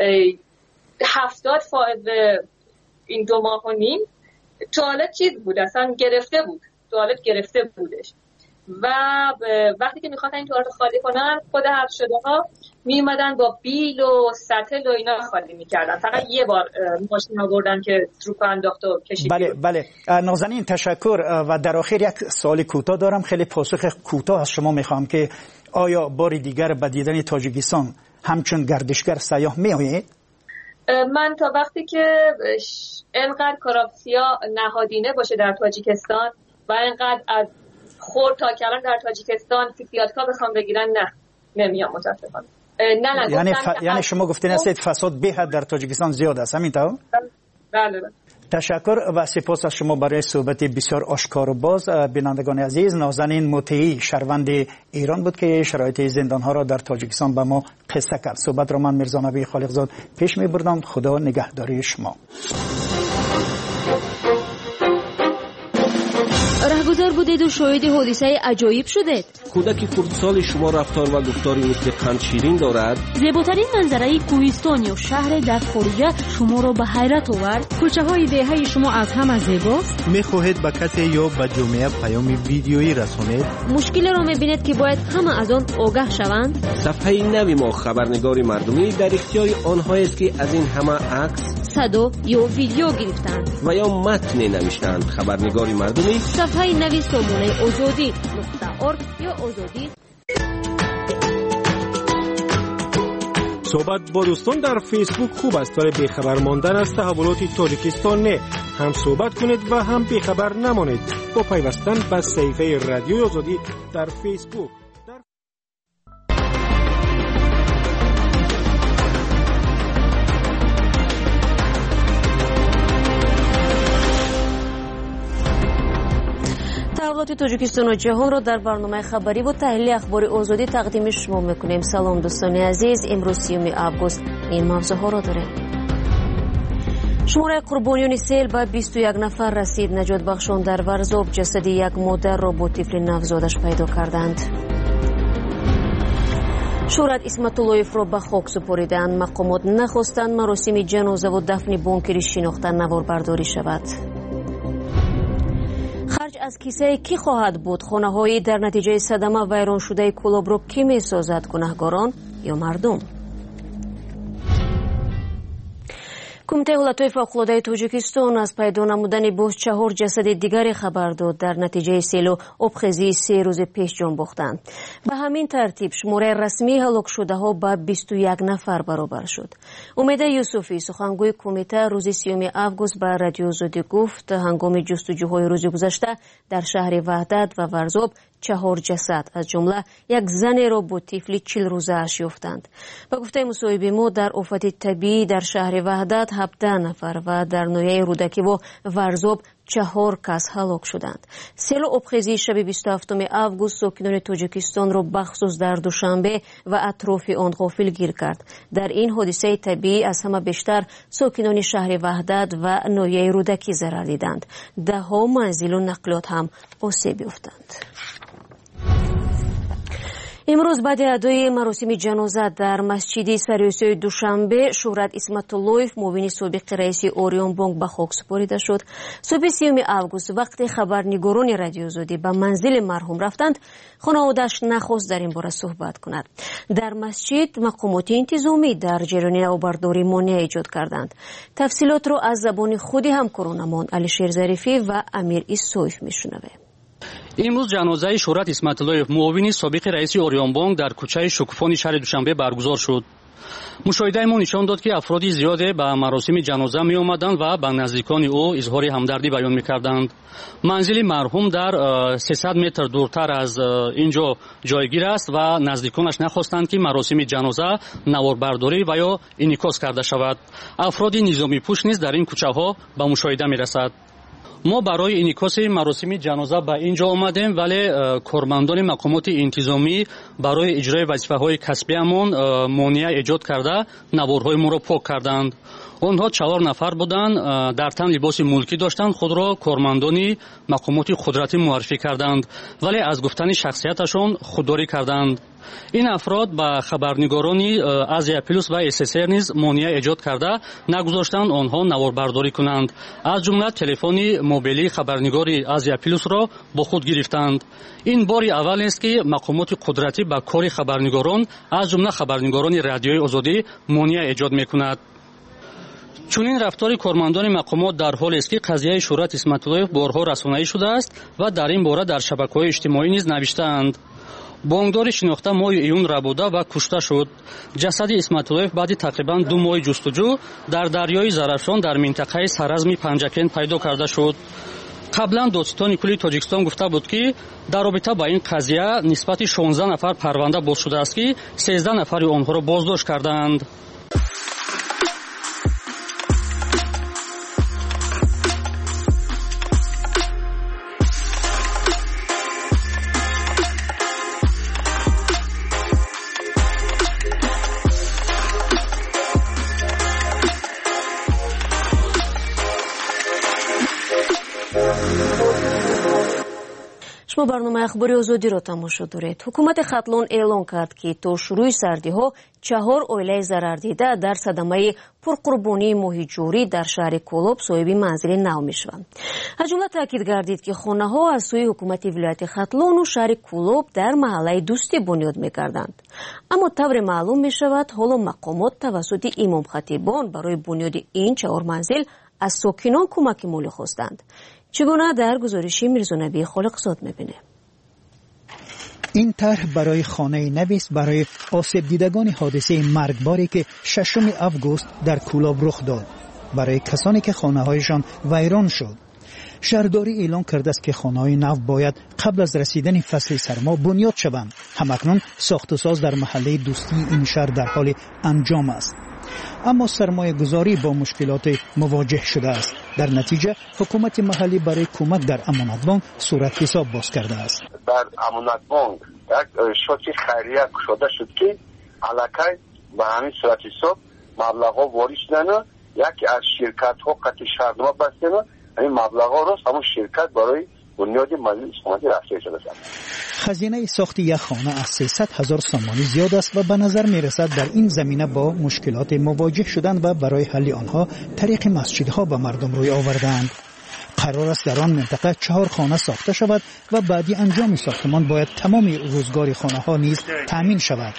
هفتاد فائز این دو ماه و نیم توالت چیز بود، اصلا گرفته بود، توالت گرفته بودش و وقتی که میخواستن این توالت خالی کنن خود حبس شده ها میومدن با بیل و سطل و اینا خالی میکردن. فقط یه بار ماشین آوردن که تروپ انداخت و کشید. بله بله. نازنین تشکر. و در آخر یک سوال کوتاه دارم، خیلی پاسخ کوتاه از شما میخوام که آیا بار دیگر به دیدن تاجیکستان همچون گردشگر سیاح میآیید؟ من تا وقتی که اینقدر کراپسیا نهادینه باشه در تاجیکستان و اینقدر از خورد تا کلان در تاجیکستان فیفیاتکا بخوام بگیرن نه نمیام متاسفانه. نه نه یعنی ف... یعنی شما گفتین است فساد به حد در تاجیکستان زیاد است، همینطور؟ بله بله. تشکر و سپاس از شما برای صحبت بسیار آشکار و باز. بینندگان عزیز، نازنین مطیعی شهروند ایران بود که شرایط زندان‌ها را در تاجیکستان به ما قصه کرد. صحبت را من میرزا نبی خالقزاد پیش می‌بردم. خدا نگهداری شما. رهگذر بودید و شاهد حادثه عجایب شدید؟ کودک خردسال شما رفتار و گفتاری مثل قند شیرین دارد؟ زیباترین منظره کوهستان یا شهر در خارج شما را به حیرت آورد؟ کوچه های دهه شما از همه زیباست؟ میخواهید به کسی یا به جامعه پیام ویدیویی رسانید؟ مشکل را میبینید که باید همه از آن آگاه شوند؟ صفحه نوی ما خبرنگار مردمی در اختیار آنها است که از این همه عکس، صدا یا ویدیو گرفتند و یا متن نوشتند. خبرنگار مردمی صفحه نوی سامانه آزادی نقطه ارگ یا آزادی. صحبت با دوستان در فیسبوک خوب است، ولی بیخبر ماندن از تحولات تاجیکستان نه. هم صحبت کنید و هم بیخبر نمانید با پیوستن به صفحه رادیوی آزادی در فیسبوک. تحولات تاجیکستان و جهان را در برنامه خبری و تحلیل اخبار آزادی تقدیم شما میکنیم. سلام دوستان عزیز، امروز سیوم آگوست این موضوعها را داریم. شماره قربانیان سیل به بیست و یک نفر رسید. نجات بخشان در ورزاب جسد یک مادر را با طفل نوزادش پیدا کردند. شهرت اسمت اللهیف را به خاک سپاریدند. مقامات نخواستند مراسم جنازه و دفن بانکری شناخته نواربرداری شود. خرج از کیسه کی خواهد بود؟ خانه‌هایی در نتیجه صدمه ویران شده کلاب را کی می‌سازد؟ گناهکاران یا مردم؟ کمیته حالتهای فوق‌العاده تاجیکستان از پیدا نمودن باز چهار جسد دیگری خبر داد. در نتیجه سیل و آبخیزی سه روز پیش جان باختند. به همین ترتیب شماره رسمی هلاک شده ها به بیست و یک نفر برابر شد. امید یوسفی سخنگوی کمیته روز سیوم آگوست به رادیو آزادی گفت هنگام جستجوهای روز گذشته در شهر وحدت و ورزاب چهار جسد از جمله یک زن را با طفلی چهل روزه اش یافتند. به گفته مصاحبه ما در آفت طبیعی در شهر وحدت هفده نفر و در ناحیه رودکی و ورزاب چهار کس هلاک شدند. سیل و آبخیزی شب بیست و هفتم آگوست ساکنان تاجیکستان را بخصوص در دوشنبه و اطراف آن غافلگیر کرد. در این حادثه طبیعی از همه بیشتر ساکنان شهر وحدت و ناحیه رودکی ضرر دیدند. ده ها منزل و نقلیات هم آسیب یافتند. امروز بعد ادای مراسم جنازه در مسجد سریوسی دوشنبه شهرت اسمت اللهیف معاون سابق رئیس اوریون بانک به خاک سپرده شد. صبح سیوم آگوست وقتی خبرنگاران رادیو آزادی به منزل مرحوم رفتند، خانواده‌اش نخواست در این باره صحبت کند. در مسجد مقامات انتظامی در جریان نوبرداری مانع ایجاد کردند. تفصیلات را از زبان خود همکارانمان علیشیر ظریفی و امیر ایسویف میشنویم. امروز جنازه شهرت اسمت اللهیف معاون سابق رئیس اوریون بانک در کوچه شکوفانی شهر دوشنبه برگزار شد. مشاهده ما نشان داد که افراد زیادی به مراسم جنازه می آمدند و به نزدیکان او اظهار همدردی بیان می کردند. منزل مرحوم در سیصد متر دورتر از اینجا جایگیر است و نزدیکانش نخواستند که مراسم جنازه نواربرداری و یا انعکاس کرده شود. افراد نظامی پوش نیز در این کوچه ها به مشاهده می رسد. ما برای انعکاس مراسم جنازه به اینجا آمدیم، ولی کارمندان مقامات انتظامی برای اجرای وظیفه‌های کسبی‌مان مانع ایجاد کرده نوارهای ما را پاک کردند. آنها چهار نفر بودند، در تن لباس ملکی داشتند، خود را کارمندان مقامات قدرتی معرفی کردند، ولی از گفتن شخصیتشان خودداری کردند. این افراد به خبرنگاران آزیا پلوس و اس اس ار نیز مانع ایجاد کرده نگذاشتند آنها نواربرداری کنند. از جمله تلفن موبیلی خبرنگار آزیا پلوس را با خود گرفتند. این بار اول است که مقامات قدرتی به کار خبرنگاران از جمله خبرنگاران رادیوی آزادی مانع ایجاد میکند. چنین رفتار کارمندان مقامات در حالی است که قضیه شهرت اسمت اللهیف بارها رسانه‌ای شده است و در این باره در شبکه‌های اجتماعی نیز نوشته‌اند. بانکدار شناخته ماه ایون ربوده و کشته شد. جسد اسمت اللهیف بعد تقریبا دو ماه جستجو در دریای زرافشان در منطقه سرزم پنجکن پیدا کرده شد. قبلا دادستان کلی تاجیکستان گفته بود که در رابطه با این قضیه نسبت شانزده نفر پرونده باز شده است که سیزده نفر آنها را بازداشت کردند. شما برنامه اخباری آزادی را تماشا دارید. حکومت ختلون اعلان کرد که تا شروع سردی ها چهار اویله ضرر دیده در صدمه پرقربانی محیط جویی در شهر کولوب صاحب منزل نو میشوند. از جمله تاکید گردید که خانه ها از سوی حکومت ولایت ختلون و شهر کولوب در محله دوستی بنیاد میکردند. اما طور معلوم می شود حالا مقامات توسط امام خطیبان برای بنیاد این چهار منزل از ساکنان کمک مالی خواستند. چگونه در گزارشی میرزا نبی خالقزاد میبینه؟ این طرح برای خانه نویس برای آسیب دیدگان حادثه مرگباری که ششم آگوست در کولاب رخ داد، برای کسانی که خانه هایشان ویران شد. شهرداری اعلان کرده است که خانه های نو باید قبل از رسیدن فصل سرما بنیاد شوند. همکنون ساخت و ساز در محله دوستی این شهر در حال انجام است. اما سرمایه گذاری با مشکلات مواجه شده است. در نتیجه حکومت محلی برای کمک در امانت بانک صورت حساب باز کرده است. در امانت بانک یک شوکی خیریه شده شد که علاقه به همین صورت حساب مبلغ ها وارد شدن. یکی از شرکت ها قطع شهرنامه بستن، این مبلغ ها را همون شرکت برای بنیاد مجلس حکومتی رفته شده است. خزینه ساخت یک خانه از سیصد هزار سامانی زیاد است و به نظر می رسد در این زمینه با مشکلات مواجه شدن و برای حل آنها طریق مسجدها به مردم روی آوردند. قرار است در آن منطقه چهار خانه ساخته شود و بعدی انجام ساختمان باید تمام روزگار خانه ها نیز تامین شود.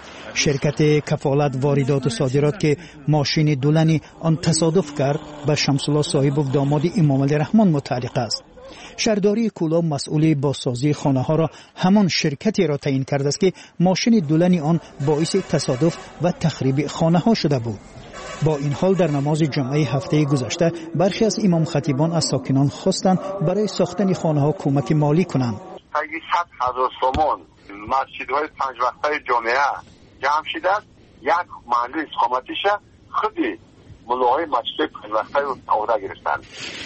شرکت کفالت واردات و صادرات که ماشین دولنی آن تصادف کرد به شمس الله صاحب و داماد امام علی رحمان متعلق است. شهرداری کولاب مسئول بازسازی خانه ها را همان شرکتی را تعیین کرده است که ماشین دولنی آن باعث تصادف و تخریب خانه ها شده بود. با این حال در نماز جمعه هفته گذشته برخی از امام خطیبان از ساکنان خواستند برای ساختن خانه ها کمک مالی کنند. صد هزار سامان مسجدهای پنج وقته جامعه جمع شده است. یک محل اقامتیش خودی ملاهای مسجد پنج وقته رو عهده گرفتند.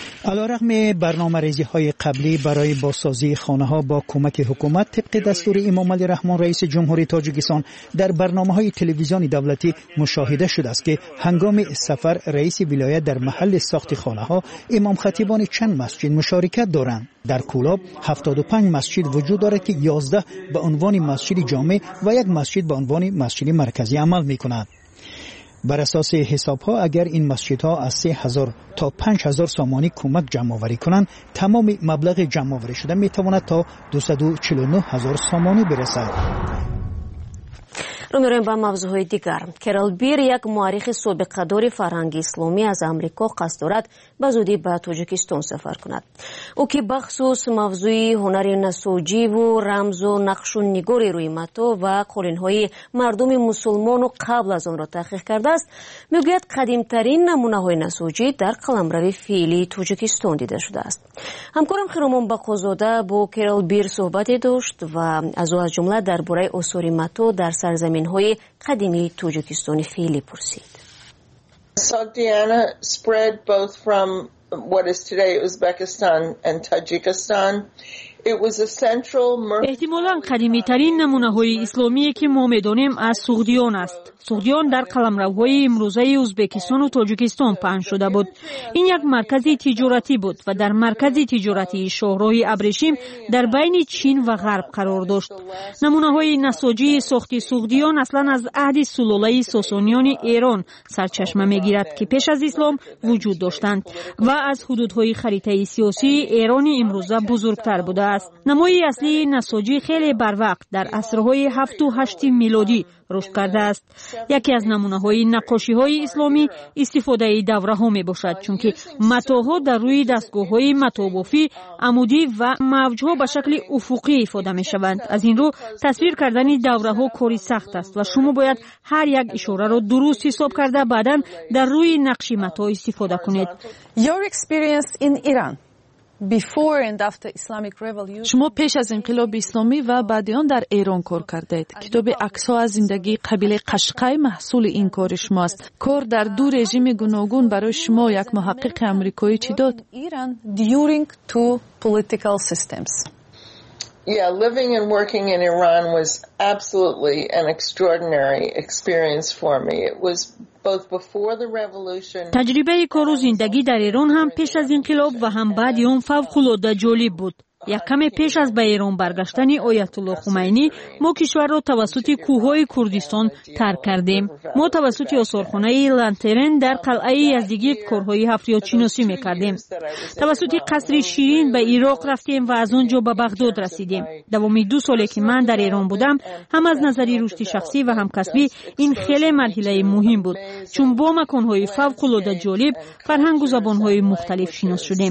علیرغم برنامه ریزی های قبلی برای بازسازی خانه ها با کمک حکومت طبق دستور امام علی رحمان رئیس جمهوری تاجیکستان در برنامه های تلویزیونی دولتی مشاهده شده است که هنگام سفر رئیس ولایت در محل ساخت خانه ها امام خطیبان چند مسجد مشارکت دارند. در کولاب هفتاد و پنج مسجد وجود دارد که یازده به عنوان مسجد جامع و یک مسجد به عنوان مسجد مرکزی عمل می کند. بر اساس حساب ها اگر این مسجد ها از سه هزار تا پنج هزار سامانی کمک جمع آوری کنند، تمام مبلغ جمع آوری شده می تواند تا دویست و چهل و نه هزار سامانی برسد. رو میرویم به موضوعهای دیگر. کرال بیر یک مورخ سابقه‌دار فرهنگ اسلامی از امریکا قصد دارد به زودی به تاجیکستان سفر کند. او که بخصوص موضوع هنر نساجی و رمز و نقش و نگار روی متا و قالین‌های مردم مسلمان و قبل از آن را تحقیق کرده است، میگوید قدیمترین نمونه‌های نساجی در قلمرو فعلی تاجیکستان دیده شده است. همکارم خیرامان بقازاده با کرال بیر صحبتی داشت و از او از جمله درباره آثار متا در سرزمین های قدیمی تاجیکستان فعلی پرسید. Sogdiana spread both from what is today Uzbekistan and Tajikistan. It was a central احتمالاً قدیمی ترین نمونه های اسلامی که ما می‌دانیم از سوغدیان است. سوغدیان در قلمروهای امروزه ازبکستان و تاجیکستان پهن شده بود. این یک مرکز تجارتی بود و در مرکز تجارتی شاهراه ابریشم در بین چین و غرب قرار داشت. نمونه‌های نساجی ساخت سوغدیان اصلاً از عهد سلاله ساسانیان ایران سرچشمه می‌گیرد که پیش از اسلام وجود داشتند و از حدودهای خریطه سیاسی ایران امروزه بزرگتر بوده است. نمای اصلی نساجی خیلی بروقت در عصرهای هفت و هشت میلادی رشد کرده است. یکی از نمونه‌های نقاشی‌های اسلامی استفاده دوره‌ها میباشد، چون که متاها در روی دستگاه‌های متابافی عمودی و موج‌ها به شکل افقی افاده می‌شوند. از این رو تصویر کردن دوره‌ها کاری سخت است و شما باید هر یک اشاره را درست حساب کرده بعداً در روی نقش متا استفاده کنید. Your experience in Iran Before and after Islamic Revolution. شما پیش از انقلاب اسلامی و بعد آن در ایران کار کردید. کتاب عکس‌ها از زندگی قبیله قشقای محصول این کار شماست. کار در دو رژیم گوناگون برای شما یک محقق آمریکایی چی داد؟ Iran during two political systems. Yeah, living and working in Iran was absolutely an extraordinary experience for me. It was both before the revolution. تجربه کار و زندگی در ایران هم پیش از انقلاب و هم بعد آن فوق‌العاده جالب بود. یک کم پیش از به ایران برگشتن آیت الله خمینی ما کشور را توسط کوههای کردستان ترک کردیم. ما توسط آثارخانه لانترن در قلعه یزدگی کارهای حفریات شناسی میکردیم. توسط قصر شیرین به عراق رفتیم و از آنجا به بغداد رسیدیم. دوام دو سالی که من در ایران بودم، هم از نظری رشد شخصی و هم کسبی این خیلی مرحله مهم بود، چون با مکانهای فوق العاده جالب فرهنگ و زبانهای مختلف شناس شدیم.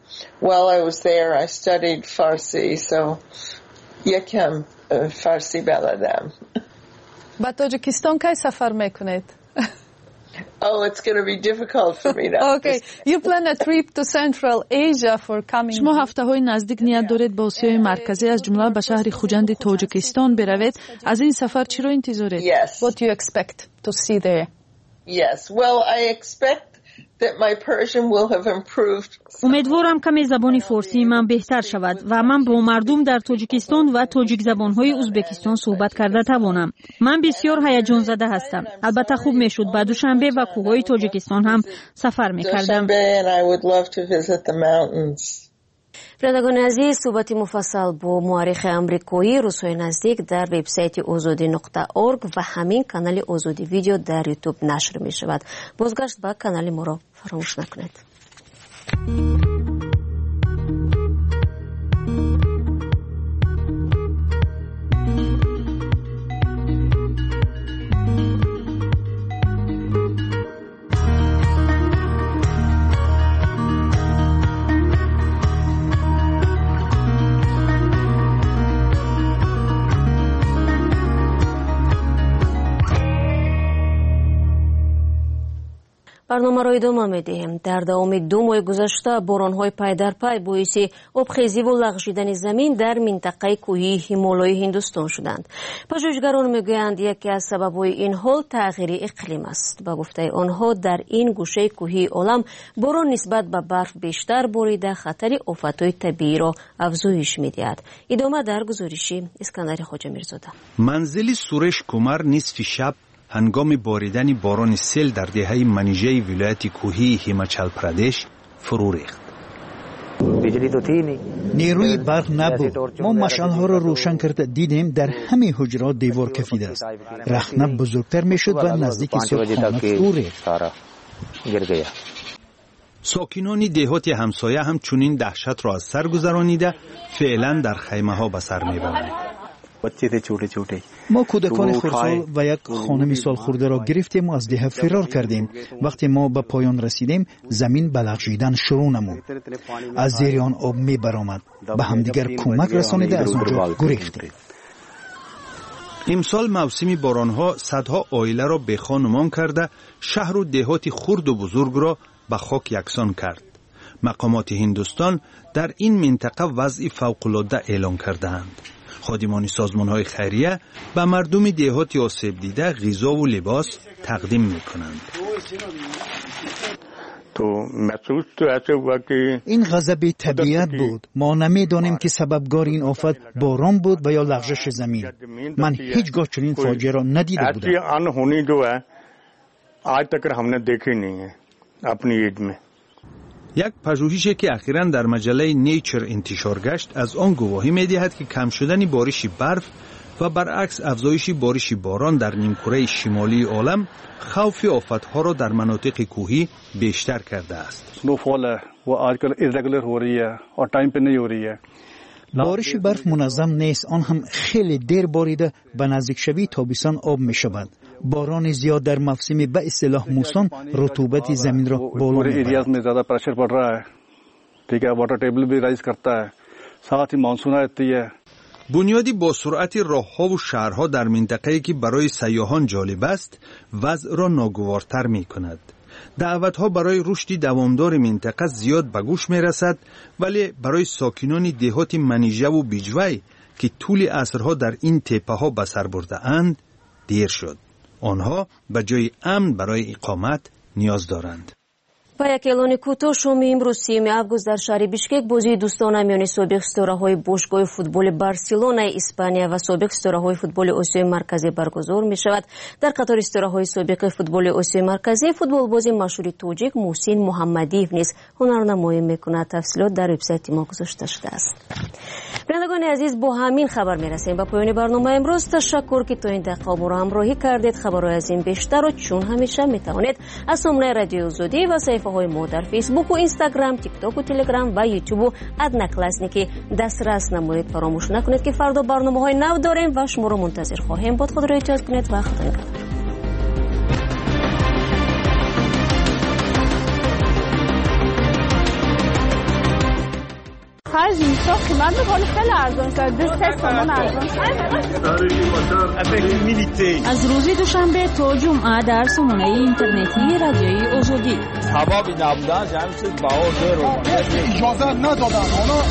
فارسی so یکم فارسی بلدم. به تاجیکستان کی سفر میکنید؟ Oh, it's going to be difficult for me now. Okay, you plan a trip to Central Asia for coming. شما هفته‌های نزدیک نیت دارید به آسیای مرکزی از جمله به شهر خوجند تاجیکستان بروید. از این سفر چی را انتظار دارید؟ Yes. What do you expect to see there? Yes. Well, I expect that my Persian will have improved. امیدوارم کمی زبان فارسی من بهتر شود و من با مردم در تاجیکستان و تاجیک زبانهای ازبکستان صحبت کرده توانم. من بسیار هیجان زده هستم. البته خوب میشد بعد دوشنبه و کوههای تاجیکستان هم سفر میکردم. بینندگان عزیز، صحبت مفصل با مورخ امریکایی روزهای نزدیک در وبسایت آزادی نقطه اورگ و همین کانال آزادی ویدیو در یوتیوب نشر می شود. بازگشت به کانال ما را فراموش نکنید. برنامه را ادامه می‌دهیم. در دوام دو ماه گذشته باران‌های پای در پای باعث آبخیزی و لغزیدن زمین در منطقه کوهی هیمالای هندوستان شدند. پژوهشگران میگویند یکی از سبب‌های این حال تغییر اقلیم است. با گفته آنها در این گوشه کوهی عالم باران نسبت به برف بیشتر باریده خطر آفت‌های طبیعی را افزایش می‌دهد. ادامه در گزارش اسکندر خواجه میرزاده. منزل سورش کمر نصف شب هنگام باریدن باران سیل در دهه منیژه ولایت کوهی هیماچل پردیش فرو ریخت. نیروی برق نبود. ما مشعل‌ها را روشن کرده دیدیم در همه حجرات دیوار کفیده است. رخنه بزرگتر میشد و نزدیک صبحانه فرو ریخت. ساکنان دهات همسایه هم چنین دهشت را از سر گذرانیده فعلا در خیمه ها به سر میبرند. ما کودکان خردسال و یک خانم سال خورده را گرفتیم و از ده فرار کردیم. وقتی ما به پایان رسیدیم زمین به لغزیدن شروع نمود. از زیر آن آب می برآمد. به همدیگر کمک رسانیده از اونجا گریختیم. امسال موسم بارانها صدها عائله را به خانمان کرده شهر و دهات خرد و بزرگ را به خاک یکسان کرد. مقامات هندوستان در این منطقه وضع فوق‌العاده اعلان کردند. خادمان سازمان‌های خیریه به مردم دهات آسیب دیده غذا و لباس تقدیم می‌کنند. این غضب طبیعت بود. ما نمی‌دانیم که سببگار این آفت باران بود و یا لغزش زمین. من هیچگاه چنین فاجعه را ندیده بودم. یک پژوهشی که اخیراً در مجله نیچر انتشار گشت از آن گواهی می‌دهد که کم شدن بارش برف و برعکس افزایش بارش باران در نیمکره شمالی عالم خوف آفت‌ها را در مناطق کوهی بیشتر کرده است. بارش برف منظم نیست، آن هم خیلی دیر باریده به نزدیک شوی تابستان آب می شود. باران زیاد در موسم به اصطلاح موسون رطوبت زمین را بالا می برد. بنیادی با سرعت راه‌ها و شهرها در منطقه‌ای که برای سیاحان جالب است وضع را ناگوارتر می کند. دعوت‌ها برای رشد دوامدار منطقه زیاد به گوش می‌رسد، ولی برای ساکنان دهات منیژه و بیجوی که طول عصرها در این تپه‌ها به سر برده اند دیر شد. آنها به جای امن برای اقامت نیاز دارند. و یک اعلان کوتاه شام امروز سیوم آگوست در شهر بیشکک بازی دوستانه میان سابق ستاره‌های باشگاه فوتبال بارسلونا اسپانیا و سابق ستاره‌های فوتبال آسیای مرکزی برگزار می شود. در قطار ستاره‌های سابق فوتبال آسیای مرکزی فوتبال بازی مشهور تاجیک محسن محمدیف نیز هنرنمایی میکند. تفصیلات در وبسایت ما گذاشته شده است. بینندگان عزیز، با همین خبر میرسیم به پایان برنامه امروز. تشکر که تا این دقیقه ما را همراهی کردید. خبرهای از این بیشتر و چون همیشه میتوانید از سامانه رادیو آزادی و صفحه های ما در فیسبوک و اینستاگرام، تیک تاک و تلگرام و یوتیوب و ادناکلاسنیکی دسترس نمایید. فراموش نکنید که فردا برنامه های نو داریم و شما را منتظر خواهیم بود. خود را احتیاط کنید و خدا نگهدار. هر جنسا قیمت بکنه خیلی ارزان شد. دو سه سامان ارزان شد. از روز دوشنبه تا جمعه در سامانه اینترنتی رادیوی آزادی. سببی نبودن جمع شد بها زیر اجازه ندادن.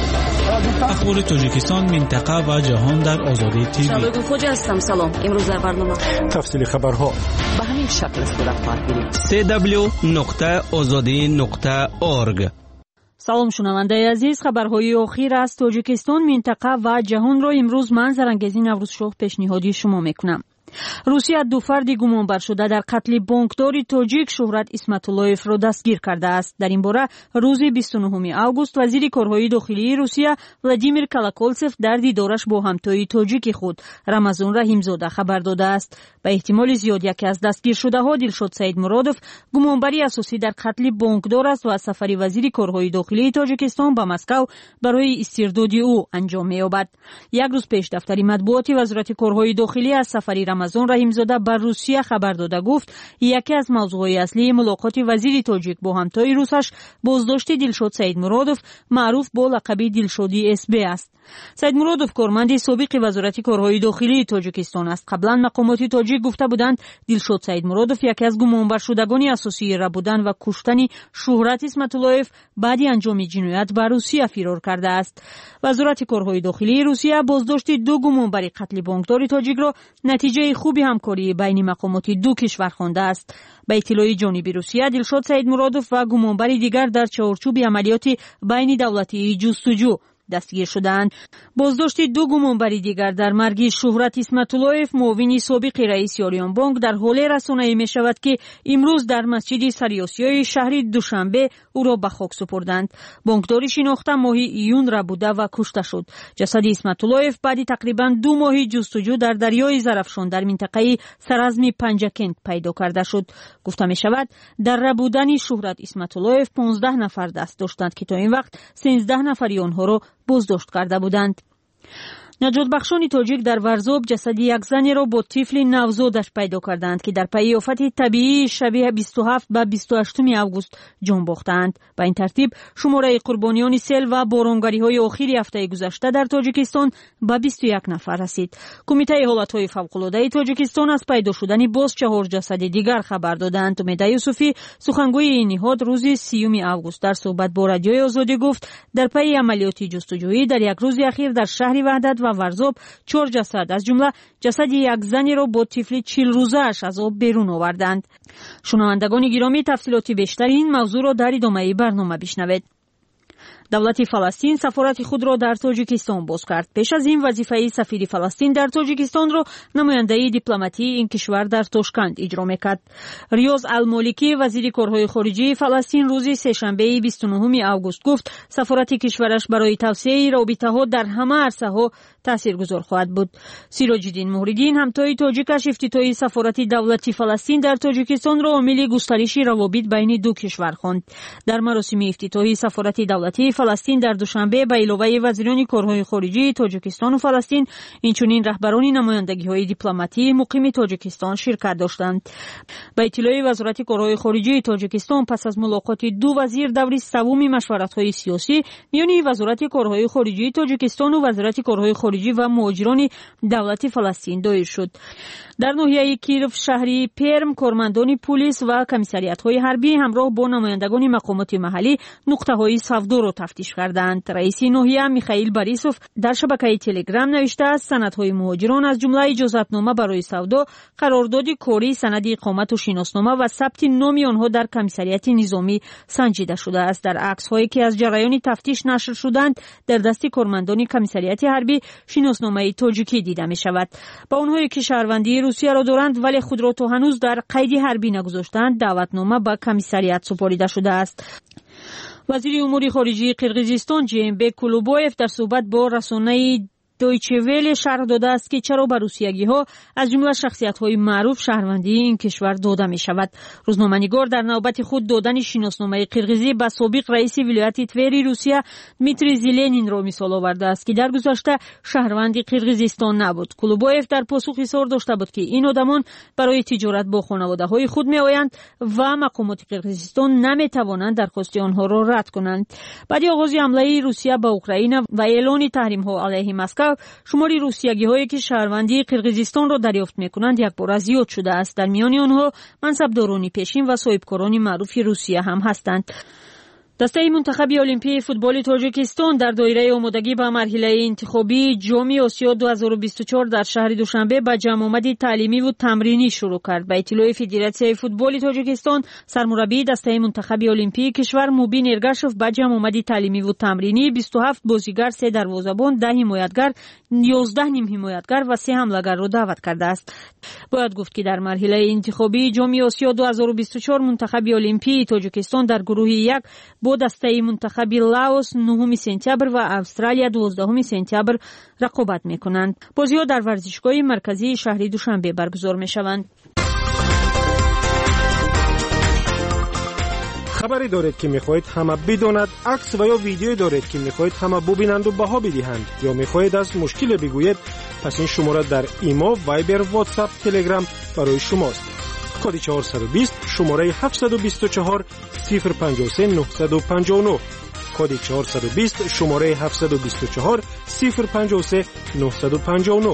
اخبار تاجیکستان، منطقه و جهان در آزادی تیوی. شبکه خوجا هستم. سلام. امروز در برنامه تفصیل خبرها به همین شکل صورت پرگیریم. سه دبلیو نقطه آزادی نقطه اورگ. سلام شنونده عزیز، خبرهای اخیر از تاجیکستان، منطقه و جهان را امروز من زرنگزی نوروز شاه پیشنهادی شما میکنم. روسیه دو فرد گمانبر شده در قتل بانکدار تاجیک شهرت اسمت‌اللهیف را دستگیر کرده است. در این باره روز بیست و نهم آگوست وزیر کارهای داخلی روسیه ولادیمیر کالاکولسف در دیدارش با همتای تاجیک خود رمضان رحیمزاده خبر داده است. به احتمال زیاد یکی از دستگیر شده ها دلشاد سعید مرادوف گمانبری اساسی در قتل بانکدار است و سفر وزیر کارهای داخلی تاجیکستان به مسکو برای استرداد او انجام می‌یابد. یک روز پیش دفتر مطبوعاتی وزارت کارهای داخلی از سفر رمضان رحیمزاده بر روسیه خبر داده گفت یکی از موضوعات اصلی ملاقات وزیر تاجیک با همتای روسش بازداشت دلشاد سعید مرادوف معروف با لقب دلشادی اس بی است. سعید مرادوف کارمند سابق وزارت کارهای داخلی تاجیکستان است. قبلا مقامات تاجیک گفته بودند دلشاد سعید مرادوف یکی از گمانبر شدگان اساسی را بودن و کشتن شهرت اسمت‌اللهیف بعد انجام جنایت به روسیه فرار کرده است. وزارت کارهای داخلی روسیه بازداشت دو گمانبر قتل بانکدار تاجیک را نتیجه خوبی همکاری بین مقامات دو کشور خوانده است. به اطلاع جانب روسیه دلشاد سعید مرادوف و گمانبر دیگر در چارچوب عملیات بین دولتی جستجو دستگیر شدند. بازداشت دو گمانبر دیگر در مرگ شهرت اسمت‌اللهیف معاون سابق رئیس آریان بانک در حال رسانه‌ای می شود که امروز در مسجد سریاسیای شهر دوشنبه او را به خاک سپردند. بانکدار شناخته ماه ایون را بوده و کشته شد. جسد اسمت‌اللهیف بعد تقریبا دو ماه جستجو در دریای زرافشان در منطقه سرازم پنجکند پیدا کرده شد. گفته می شود در ربودن شهرت اسمت‌اللهیف پانزده نفر دست داشتند که تا این وقت سیزده نفری آنها را بازداشت کرده بودند. نجات بخشان تاجیک در ورزاب جسد یک زن را با طفل نوزادش پیدا کردند که در پی آفت طبیعی شب بیست و هفت به بیست و هشت آگوست جان باختند. به این ترتیب شماره قربانیان سیل و بارانگری‌های آخری هفته گذشته در تاجیکستان به بیست و یک نفر رسید. کمیته حالت‌های فوق‌العاده تاجیکستان از پیدا شدن باز چهار جسد دیگر خبر دادند. امید یوسفی سخنگوی این نهاد روز سیوم آگوست در صحبت با رادیوی آزادی گفت در پی عملیات جستجویی در یک روز اخیر در شهر وحدت و ورزاب چهار جسد از جمله جسد یک زنی را با طفل چهل روزه‌اش از آب بیرون آوردند. شنوندگان گرامی، تفصیلات بیشتر این موضوع را در ادامه برنامه بشنوید. دولت فلسطین سفارت خود را در تاجیکستان باز کرد. پیش از این وظیفه سفیر فلسطین در تاجیکستان را نماینده دیپلماتی این کشور در تاشکند اجرا میکرد. ریاض المالکی وزیر کارهای خارجه فلسطین روز سه‌شنبه بیست و نهم آگوست گفت سفارت کشورش برای توسعه رابطه‌ها در همه عرصه‌ها تاثیرگذار خواهد بود. سیراج‌الدین مهردین همتای تاجیکش افتتاحی سفارت دولت فلسطین در تاجیکستان را عامل گسترش روابط بین دو کشور خواند. در مراسم افتتاحی سفارت دولتی فلسطین در دوشنبه به علاوه وزیران کارهای خارجه تاجیکستان و فلسطین اینچنین رهبران نمایندگی‌های دیپلماتی مقیم تاجیکستان شرکت داشتند. به اطلاع وزارت کارهای خارجه تاجیکستان پس از ملاقات دو وزیر دور سوم مشورت‌های سیاسی میان وزارت کارهای خارجه تاجیکستان و وزارت کارهای خارجه و مهاجران دولت فلسطین دایر شد. در ناحیه کیروف شهری پرم کارمندان پلیس و کمیسریات‌های حربی همراه با نمایندگان مقامات محلی نقطه‌های سودا را تفتیش کردند. رئیس ناحیه میخائیل باریسوف در شبکه تلگرام نوشته است سندهای مهاجران از جمله اجازتنامه برای سودا، قرارداد کاری، سند اقامت و شناسنامه و ثبت نام آنها در کمیسریت نظامی سنجیده شده است. در عکس‌هایی که از جریان تفتیش نشر شدند در دست کارمندان کمیسریت حربی شناسنامه تاجیکی دیده می شود. با آنهایی که شهروندی روسیه را دارند ولی خود را تا هنوز در قید حربی نگذاشتند دعوتنامه به کمیسریت سپرده شده است. وزیر امور خارجه قرقیزستان جیمبک کولوبایف در صحبت با رسانه دویچه ویل شرح داده است که چرا به روسیگی‌ها از جمله شخصیت‌های معروف شهروندی این کشور داده می‌شود. روزنامه‌نگار در نوبت خود دادن شناسنامه قرقیزی به سابق رئیس ولایت توری روسیه دمیتری زلنین را مثال آورده است که در گذشته شهروند قرقیزستان نبود. کولوبایف در پاسخ اظهار داشته بود که این آدمان برای تجارت با خانواده‌های خود می‌آیند و مقامات قرقیزستان نمی‌توانند درخواست آنها را رد کنند. بعد از آغاز حمله روسیه به اوکراین و اعلان تحریم‌ها علیه مسکو شمار روسیگی‌هایی که شهروندی قرقیزستان را دریافت می‌کنند یک بار زیاد شده است. در میان آنها منصبداران پیشین و صاحبکاران معروف روسیه هم هستند. دسته منتخب المپی فوتبال تاجیکستان در دایره آمادگی به مرحله انتخابی جام آسیا دو هزار و بیست و چهار در شهر دوشنبه با جمع آمد تعلیمی و تمرینی شروع کرد. به اطلاع فدراسیون فوتبال تاجیکستان، سرمربی دسته منتخب المپی کشور موبین ارگاشوف با جمع آمد تعلیمی و تمرینی بیست و هفت بازیگر، سه دروازه‌بان، ده حمایتگر، یازده نیم حمایتگر و سه حمله‌گر را دعوت کرده است. باید گفت که در مرحله انتخابی جام آسیا دو هزار و بیست و چهار منتخب المپی تاجیکستان در گروه یک با دسته منتخب لاوس نهم سپتامبر و استرالیا دوازدهم سپتامبر رقابت می‌کنند. بازی‌ها در ورزشگاه مرکزی شهر دوشنبه برگزار می‌شوند. خبری دارید که می‌خواهید همه بداند، عکس و یا ویدیویی دارید که می‌خواهید همه ببینند و بها بدهند یا می‌خواهید از مشکل بگویید، پس این شماره در ایما، وایبر، واتساپ، تلگرام برای شماست. کد چهارصد و بیست شماره هفتصد و بیست و چهار صفر پنجاه و سه نهصد و پنجاه و نه کد چهارصد و بیست شماره هفتصد و بیست و چهار صفر پنجاه و سه نهصد و پنجاه و نه.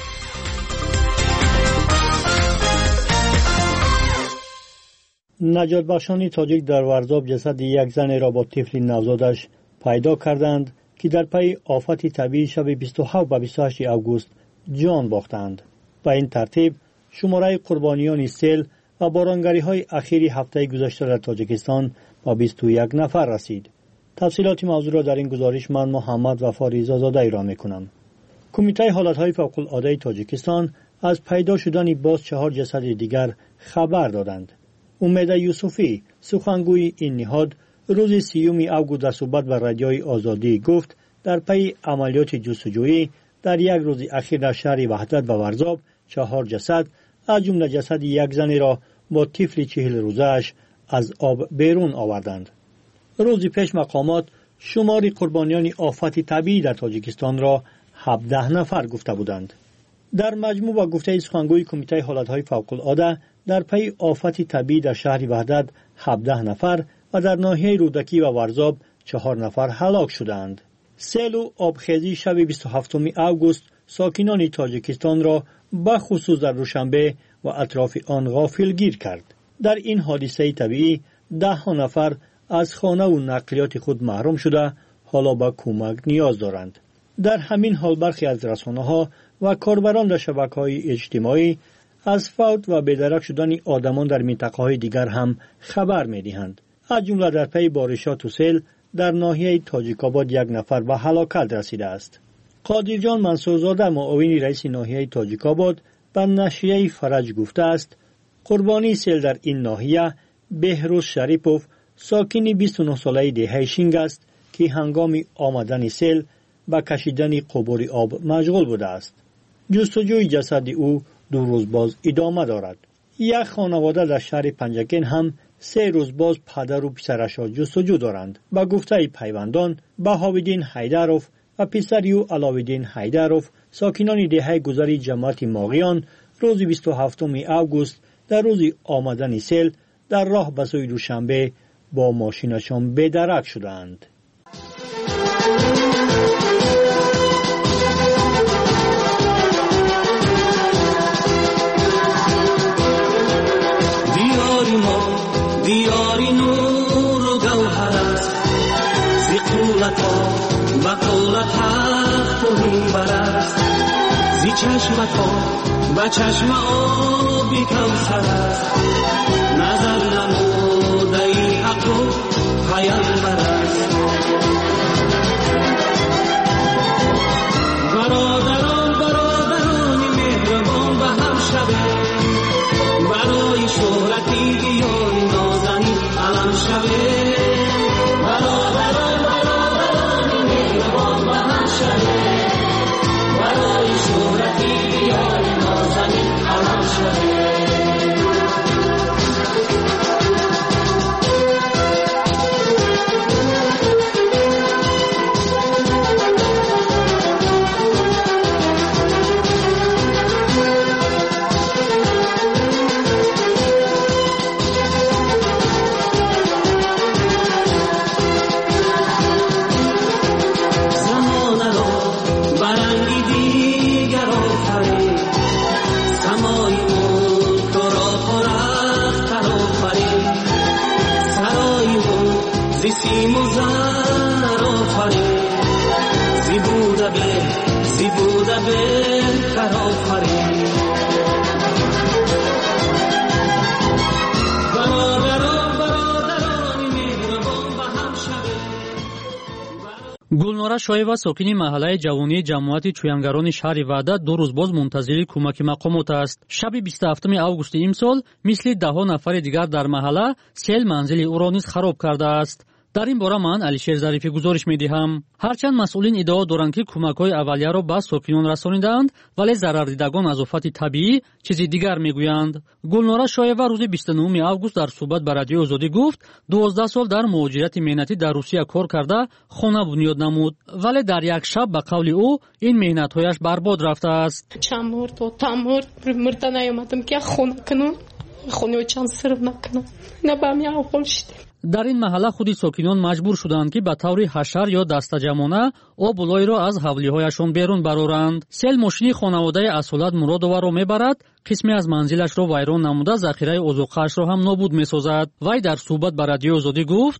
نجات بخشان تاجیک در ورزاب جسد یک زن را با طفل نوزادش پیدا کردند که در پی آفت طبیعی شب بیست و هفت و بیست و هشت آگوست جان باختند. به این ترتیب شماره قربانیان سیل و بارانگری های اخیری هفته گذشته در تاجیکستان با بیست و یک نفر رسید. تفصیلات موضوع را در این گزارش من محمد وفاری زازاده ایران میکنم. کمیته حالت های فوق العاده تاجیکستان از پیدا شدن باز چهار جسد دیگر خبر دادند. امید یوسفی سخنگوی این نهاد روز سیوم آگوست در صحبت با رادیوی آزادی گفت در پی عملیات جستجویی در یک روز اخیر در شهر وحدت و ورزاب چهار جسد از جمله جسد یک زنی را با طفل چهل روزه‌اش از آب بیرون آوردند. روزی پیش مقامات شمار قربانیان آفت طبیعی در تاجیکستان را هفده نفر گفته بودند. در مجموع با گفته سخنگوی کمیته حالت‌های فوق‌العاده در پی آفت طبیعی در شهر وحدت هفده نفر و در ناحیه رودکی و ورزاب چهار نفر هلاک شدند. سیل و آبخیزی شب بیست و هفتم آگوست ساکنان تاجیکستان را به خصوص در دوشنبه و اطراف آن غافلگیر کرد. در این حادثه طبیعی ده ها نفر از خانه و نقلیات خود محروم شده حالا به کمک نیاز دارند. در همین حال برخی از رسانه‌ها و کاربران در شبکه‌های اجتماعی از فوت و بی‌درک شدن آدمان در منطقه‌های دیگر هم خبر می‌دهند. از جمله در پی بارشات و سیل در ناحیه تاجیک‌آباد یک نفر به هلاکت رسیده است. قادر جان منصورزاده معاون رئیس ناحیه تاجیک‌آباد به نشریه فرج گفته است قربانی سیل در این ناحیه بهروز شریپوف ساکن بیست و نه ساله دهه شینگ است که هنگام آمدن سیل به کشیدن قبور آب مشغول بوده است. جستجوی جسد او دو روز باز ادامه دارد. یک خانواده در شهر پنجکین هم سه روز باز پدر و پسرش را جستجو دارند. با گفته پیوندان بهاوالدین حیدروف و پسر او علاوالدین حیدروف ساکنان دهه گذری جماعت ماغیان روز بیست و هفتم آگوست در روز آمدن سیل در راه به سوی دوشنبه با ماشینشان بی‌درک شدند. دیاری نور و گوهر است زی قولت چشمکا و چشم آبی کوثر است نظر نموده ای حق و پیامبر است برادران برادران مهربان به هم شبه برای شهرتی دیار نازنین علم شبه برادران برادران مهربان به هم شبه برای شهرتی دیار نازنین علم شبه гулнора шоева сокини маҳаллаи ҷавонии ҷамоати чӯянгарони шаҳри ваҳдат ду рӯз боз мунтазири кӯмаки мақомот аст. шаби бисту ҳафтуми августи имсол мисли даҳҳо нафари дигар дар маҳалла сел манзили ӯро низ хароб кардааст. дар ин бора ман алишер зарифӣ гузориш медиҳам. ҳарчанд масъулин иддао доранд ки кӯмакҳои аввалияро ба сокинон расонидаанд, вале зарардидагон аз офати табиӣ чизи дигар мегӯянд. гулнора шоева рӯзи бисту нӯҳуми август дар суҳбат ба радиои озодӣ гуфт дувоздаҳ сол дар муҳоҷирати меҳнатӣ дар русия кор карда хона бунёд намуд, вале дар як шаб ба қавли ӯ ин меҳнатҳояш барбод рафтааст. чамур то тамур мурда наёмадам ки хона кунам хонаочам сирв накунам ина ба ҳамин аҳвол шидем. дар ин маҳалла худи сокинон маҷбур шуданд ки ба таври ҳашар ё дастаҷамона обулойро аз ҳавлиҳояшон берун бароранд. сел мошини хонаводаи асолат муродоваро мебарад, қисме аз манзилашро вайрон намуда захираи озуқаашро ҳам нобуд месозад. вай дар суҳбат ба радиои озодӣ гуфт: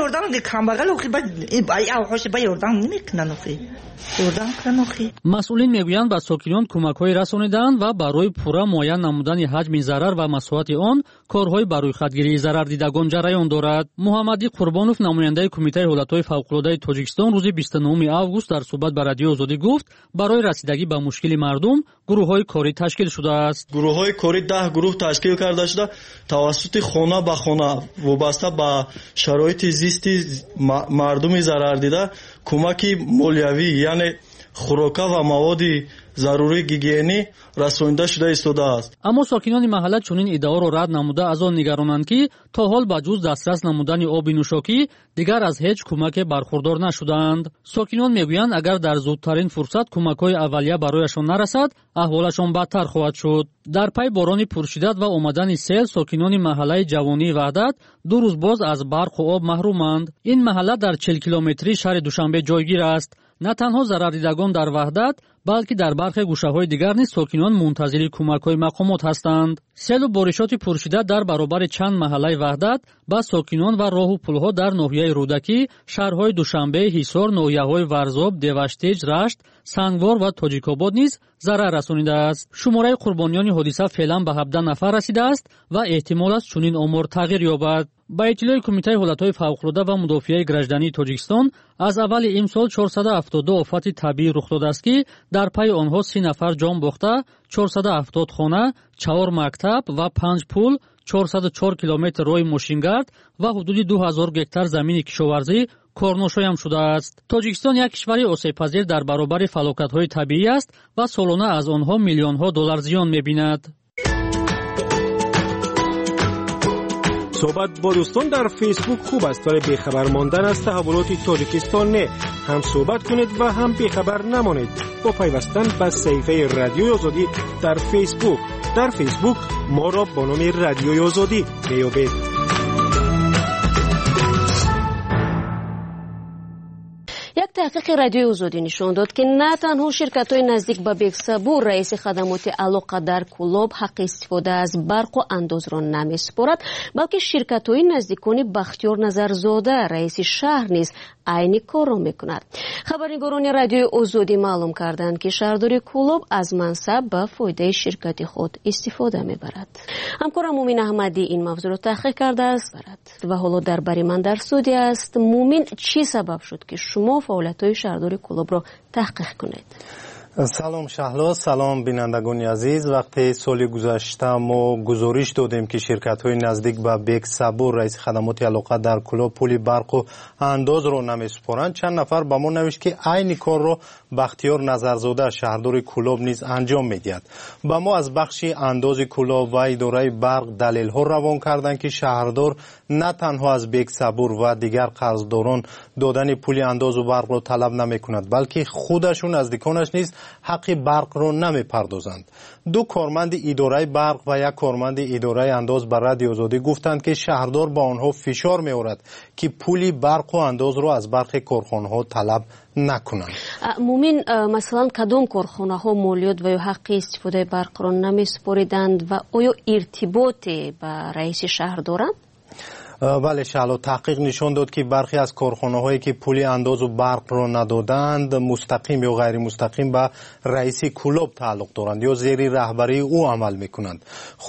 масъулин мегӯянд ба сокинон кӯмакҳое расониданд ва барои пурра муайян намудани ҳаҷми зарар ва масоати он корҳои ба рӯйхатгирии зарардидагон ҷараён дорад. муҳаммадӣ қурбонов, намояндаи кумитаи ҳолатҳои фавқулоддаи тоҷикистон, рӯзи бисту нӯҳуми август дар суҳбат ба радиои озодӣ гуфт барои расидагӣ ба мушкили мардум гурӯҳҳои корӣ ташкил шудааст. гурӯҳҳои корӣ даҳ гурӯҳ ташкил карда шуда тавассути хона ба хона вобаста ба шароити зисти мардуми зарардида кӯмаки молиявӣ яъне хӯрока ва маводи зарурии гигиенӣ расонида шуда истодааст. аммо сокинони маҳалла чунин иддаоро рад намуда аз он нигаронанд ки то ҳол ба ҷуз дастрас намудани оби нӯшокӣ дигар аз ҳеҷ кӯмаке бархурдор нашудаанд. сокинон мегӯянд агар дар зудтарин фурсат кӯмакҳои аввалия барояшон нарасад аҳволашон бадтар хоҳад шуд. дар пай борони пуршиддат ва омадани сел сокинони маҳаллаи ҷавонии ваҳдат ду рӯз боз аз барқу об маҳруманд. ин маҳалла дар чил километрии шаҳри душанбе ҷойгир аст. на танҳо зарардидагон дар ваҳдат, балки дар бархе гӯшаҳои дигар низ сокинон мунтазири кӯмакҳои мақомот ҳастанд. селу боришоти пуршиддат дар баробари чанд маҳаллаи ваҳдат ба сокинон ва роҳу пулҳо дар ноҳияи рӯдакӣ, шаҳрҳои душанбе, ҳисор, ноҳияҳои варзоб, деваштиҷ, рашт, сангвор ва тоҷикобод низ зарар расонидааст. шумораи қурбониёни ҳодиса феълан ба ҳабдаҳ нафар расидааст ва эҳтимол аст чунин омор тағйир ёбад. ба иттилои кумитаи ҳолатҳои фавқулодда ва мудофиаи граждании Тоҷикистон аз аввали имсол чорсаду ҳафтод ду офати табиӣ рух додааст ки дар пайи онҳо си нафар ҷон бохта, чорсаду ҳафтод хона, чаҳор мактаб ва панҷ пул, чорсаду чор километр роҳи мошингард ва ҳудуди ду ҳазор гектар замини кишоварзӣ корношоям шудааст. Тоҷикистон як кишвари осебпазир дар баробари фалокатҳои табиӣ аст ва солона аз онҳо миллионҳо доллар зиён мебинад. صحبت با دوستان در فیسبوک خوب است ولی بیخبر ماندن از تحولات تاجیکستان نه. هم صحبت کنید و هم بیخبر نمانید با پیوستن به صفحه رادیوی آزادی در فیسبوک. در فیسبوک ما را با نام رادیوی آزادی میابید. یک تحقیق رادیوی آزادی نشان داد که نه تنها شرکت‌های نزدیک به بیگ صبور رئیس خدمات علاقه در کلاب حق استفاده از برق و انداز را نمی‌سپارد، بلکه شرکت‌های نزدیکان بختیار نظرزاده رئیس شهر نیز عین کار را می‌کند. خبرنگاران رادیوی آزادی معلوم کردند که شهرداری کلاب از منصب به فایده شرکت خود استفاده می‌برد. همکارم مومن احمدی این موضوع را تحقیق کرده است و حالا در بری من در سعودی است. مومن، چی سبب شد که شما فعالیت‌های شهرداری کلاب را تحقیق کنید؟ سلام شهلا، سلام بینندگان عزیز. وقتی سال گذشته ما گزارش دادیم که شرکت‌های نزدیک به بیگ صبور رئیس خدمات علاقه در کلاب پول برق و انداز را نمی‌سپارند، چند نفر به ما نوشت که عین کار را بختیار نظرزاده شهردار کلاب نیز انجام می‌دهد. به ما از بخش انداز کلاب و اداره برق دلیل‌ها روان کردند که شهردار نه تنها از بیگ صبور و دیگر قرضداران دادن پول انداز و برق را طلب نمی‌کند، بلکه خودشون نزدیکانش نیز حق برق را نمی‌پردازند. دو کارمند اداره برق و یک کارمند اداره انداز به رادیو آزادی گفتند که شهردار با آنها فشار می‌آورد که پول برق و انداز را از برخی کارخانه‌ها طلب نکنند. مومن، مثلا کدام کارخانه‌ها مالیات و یا حق استفاده برق را نمی‌سپاریدند و آیا ارتباطی به رئیس شهر دارند؟ بله شهلا، تحقیق نشان داد که برخی از کارخانه‌هایی که پول انداز و برق را ندادند مستقیم یا غیر مستقیم به رئیس کلاب تعلق دارند یا زیر رهبری او عمل می‌کنند.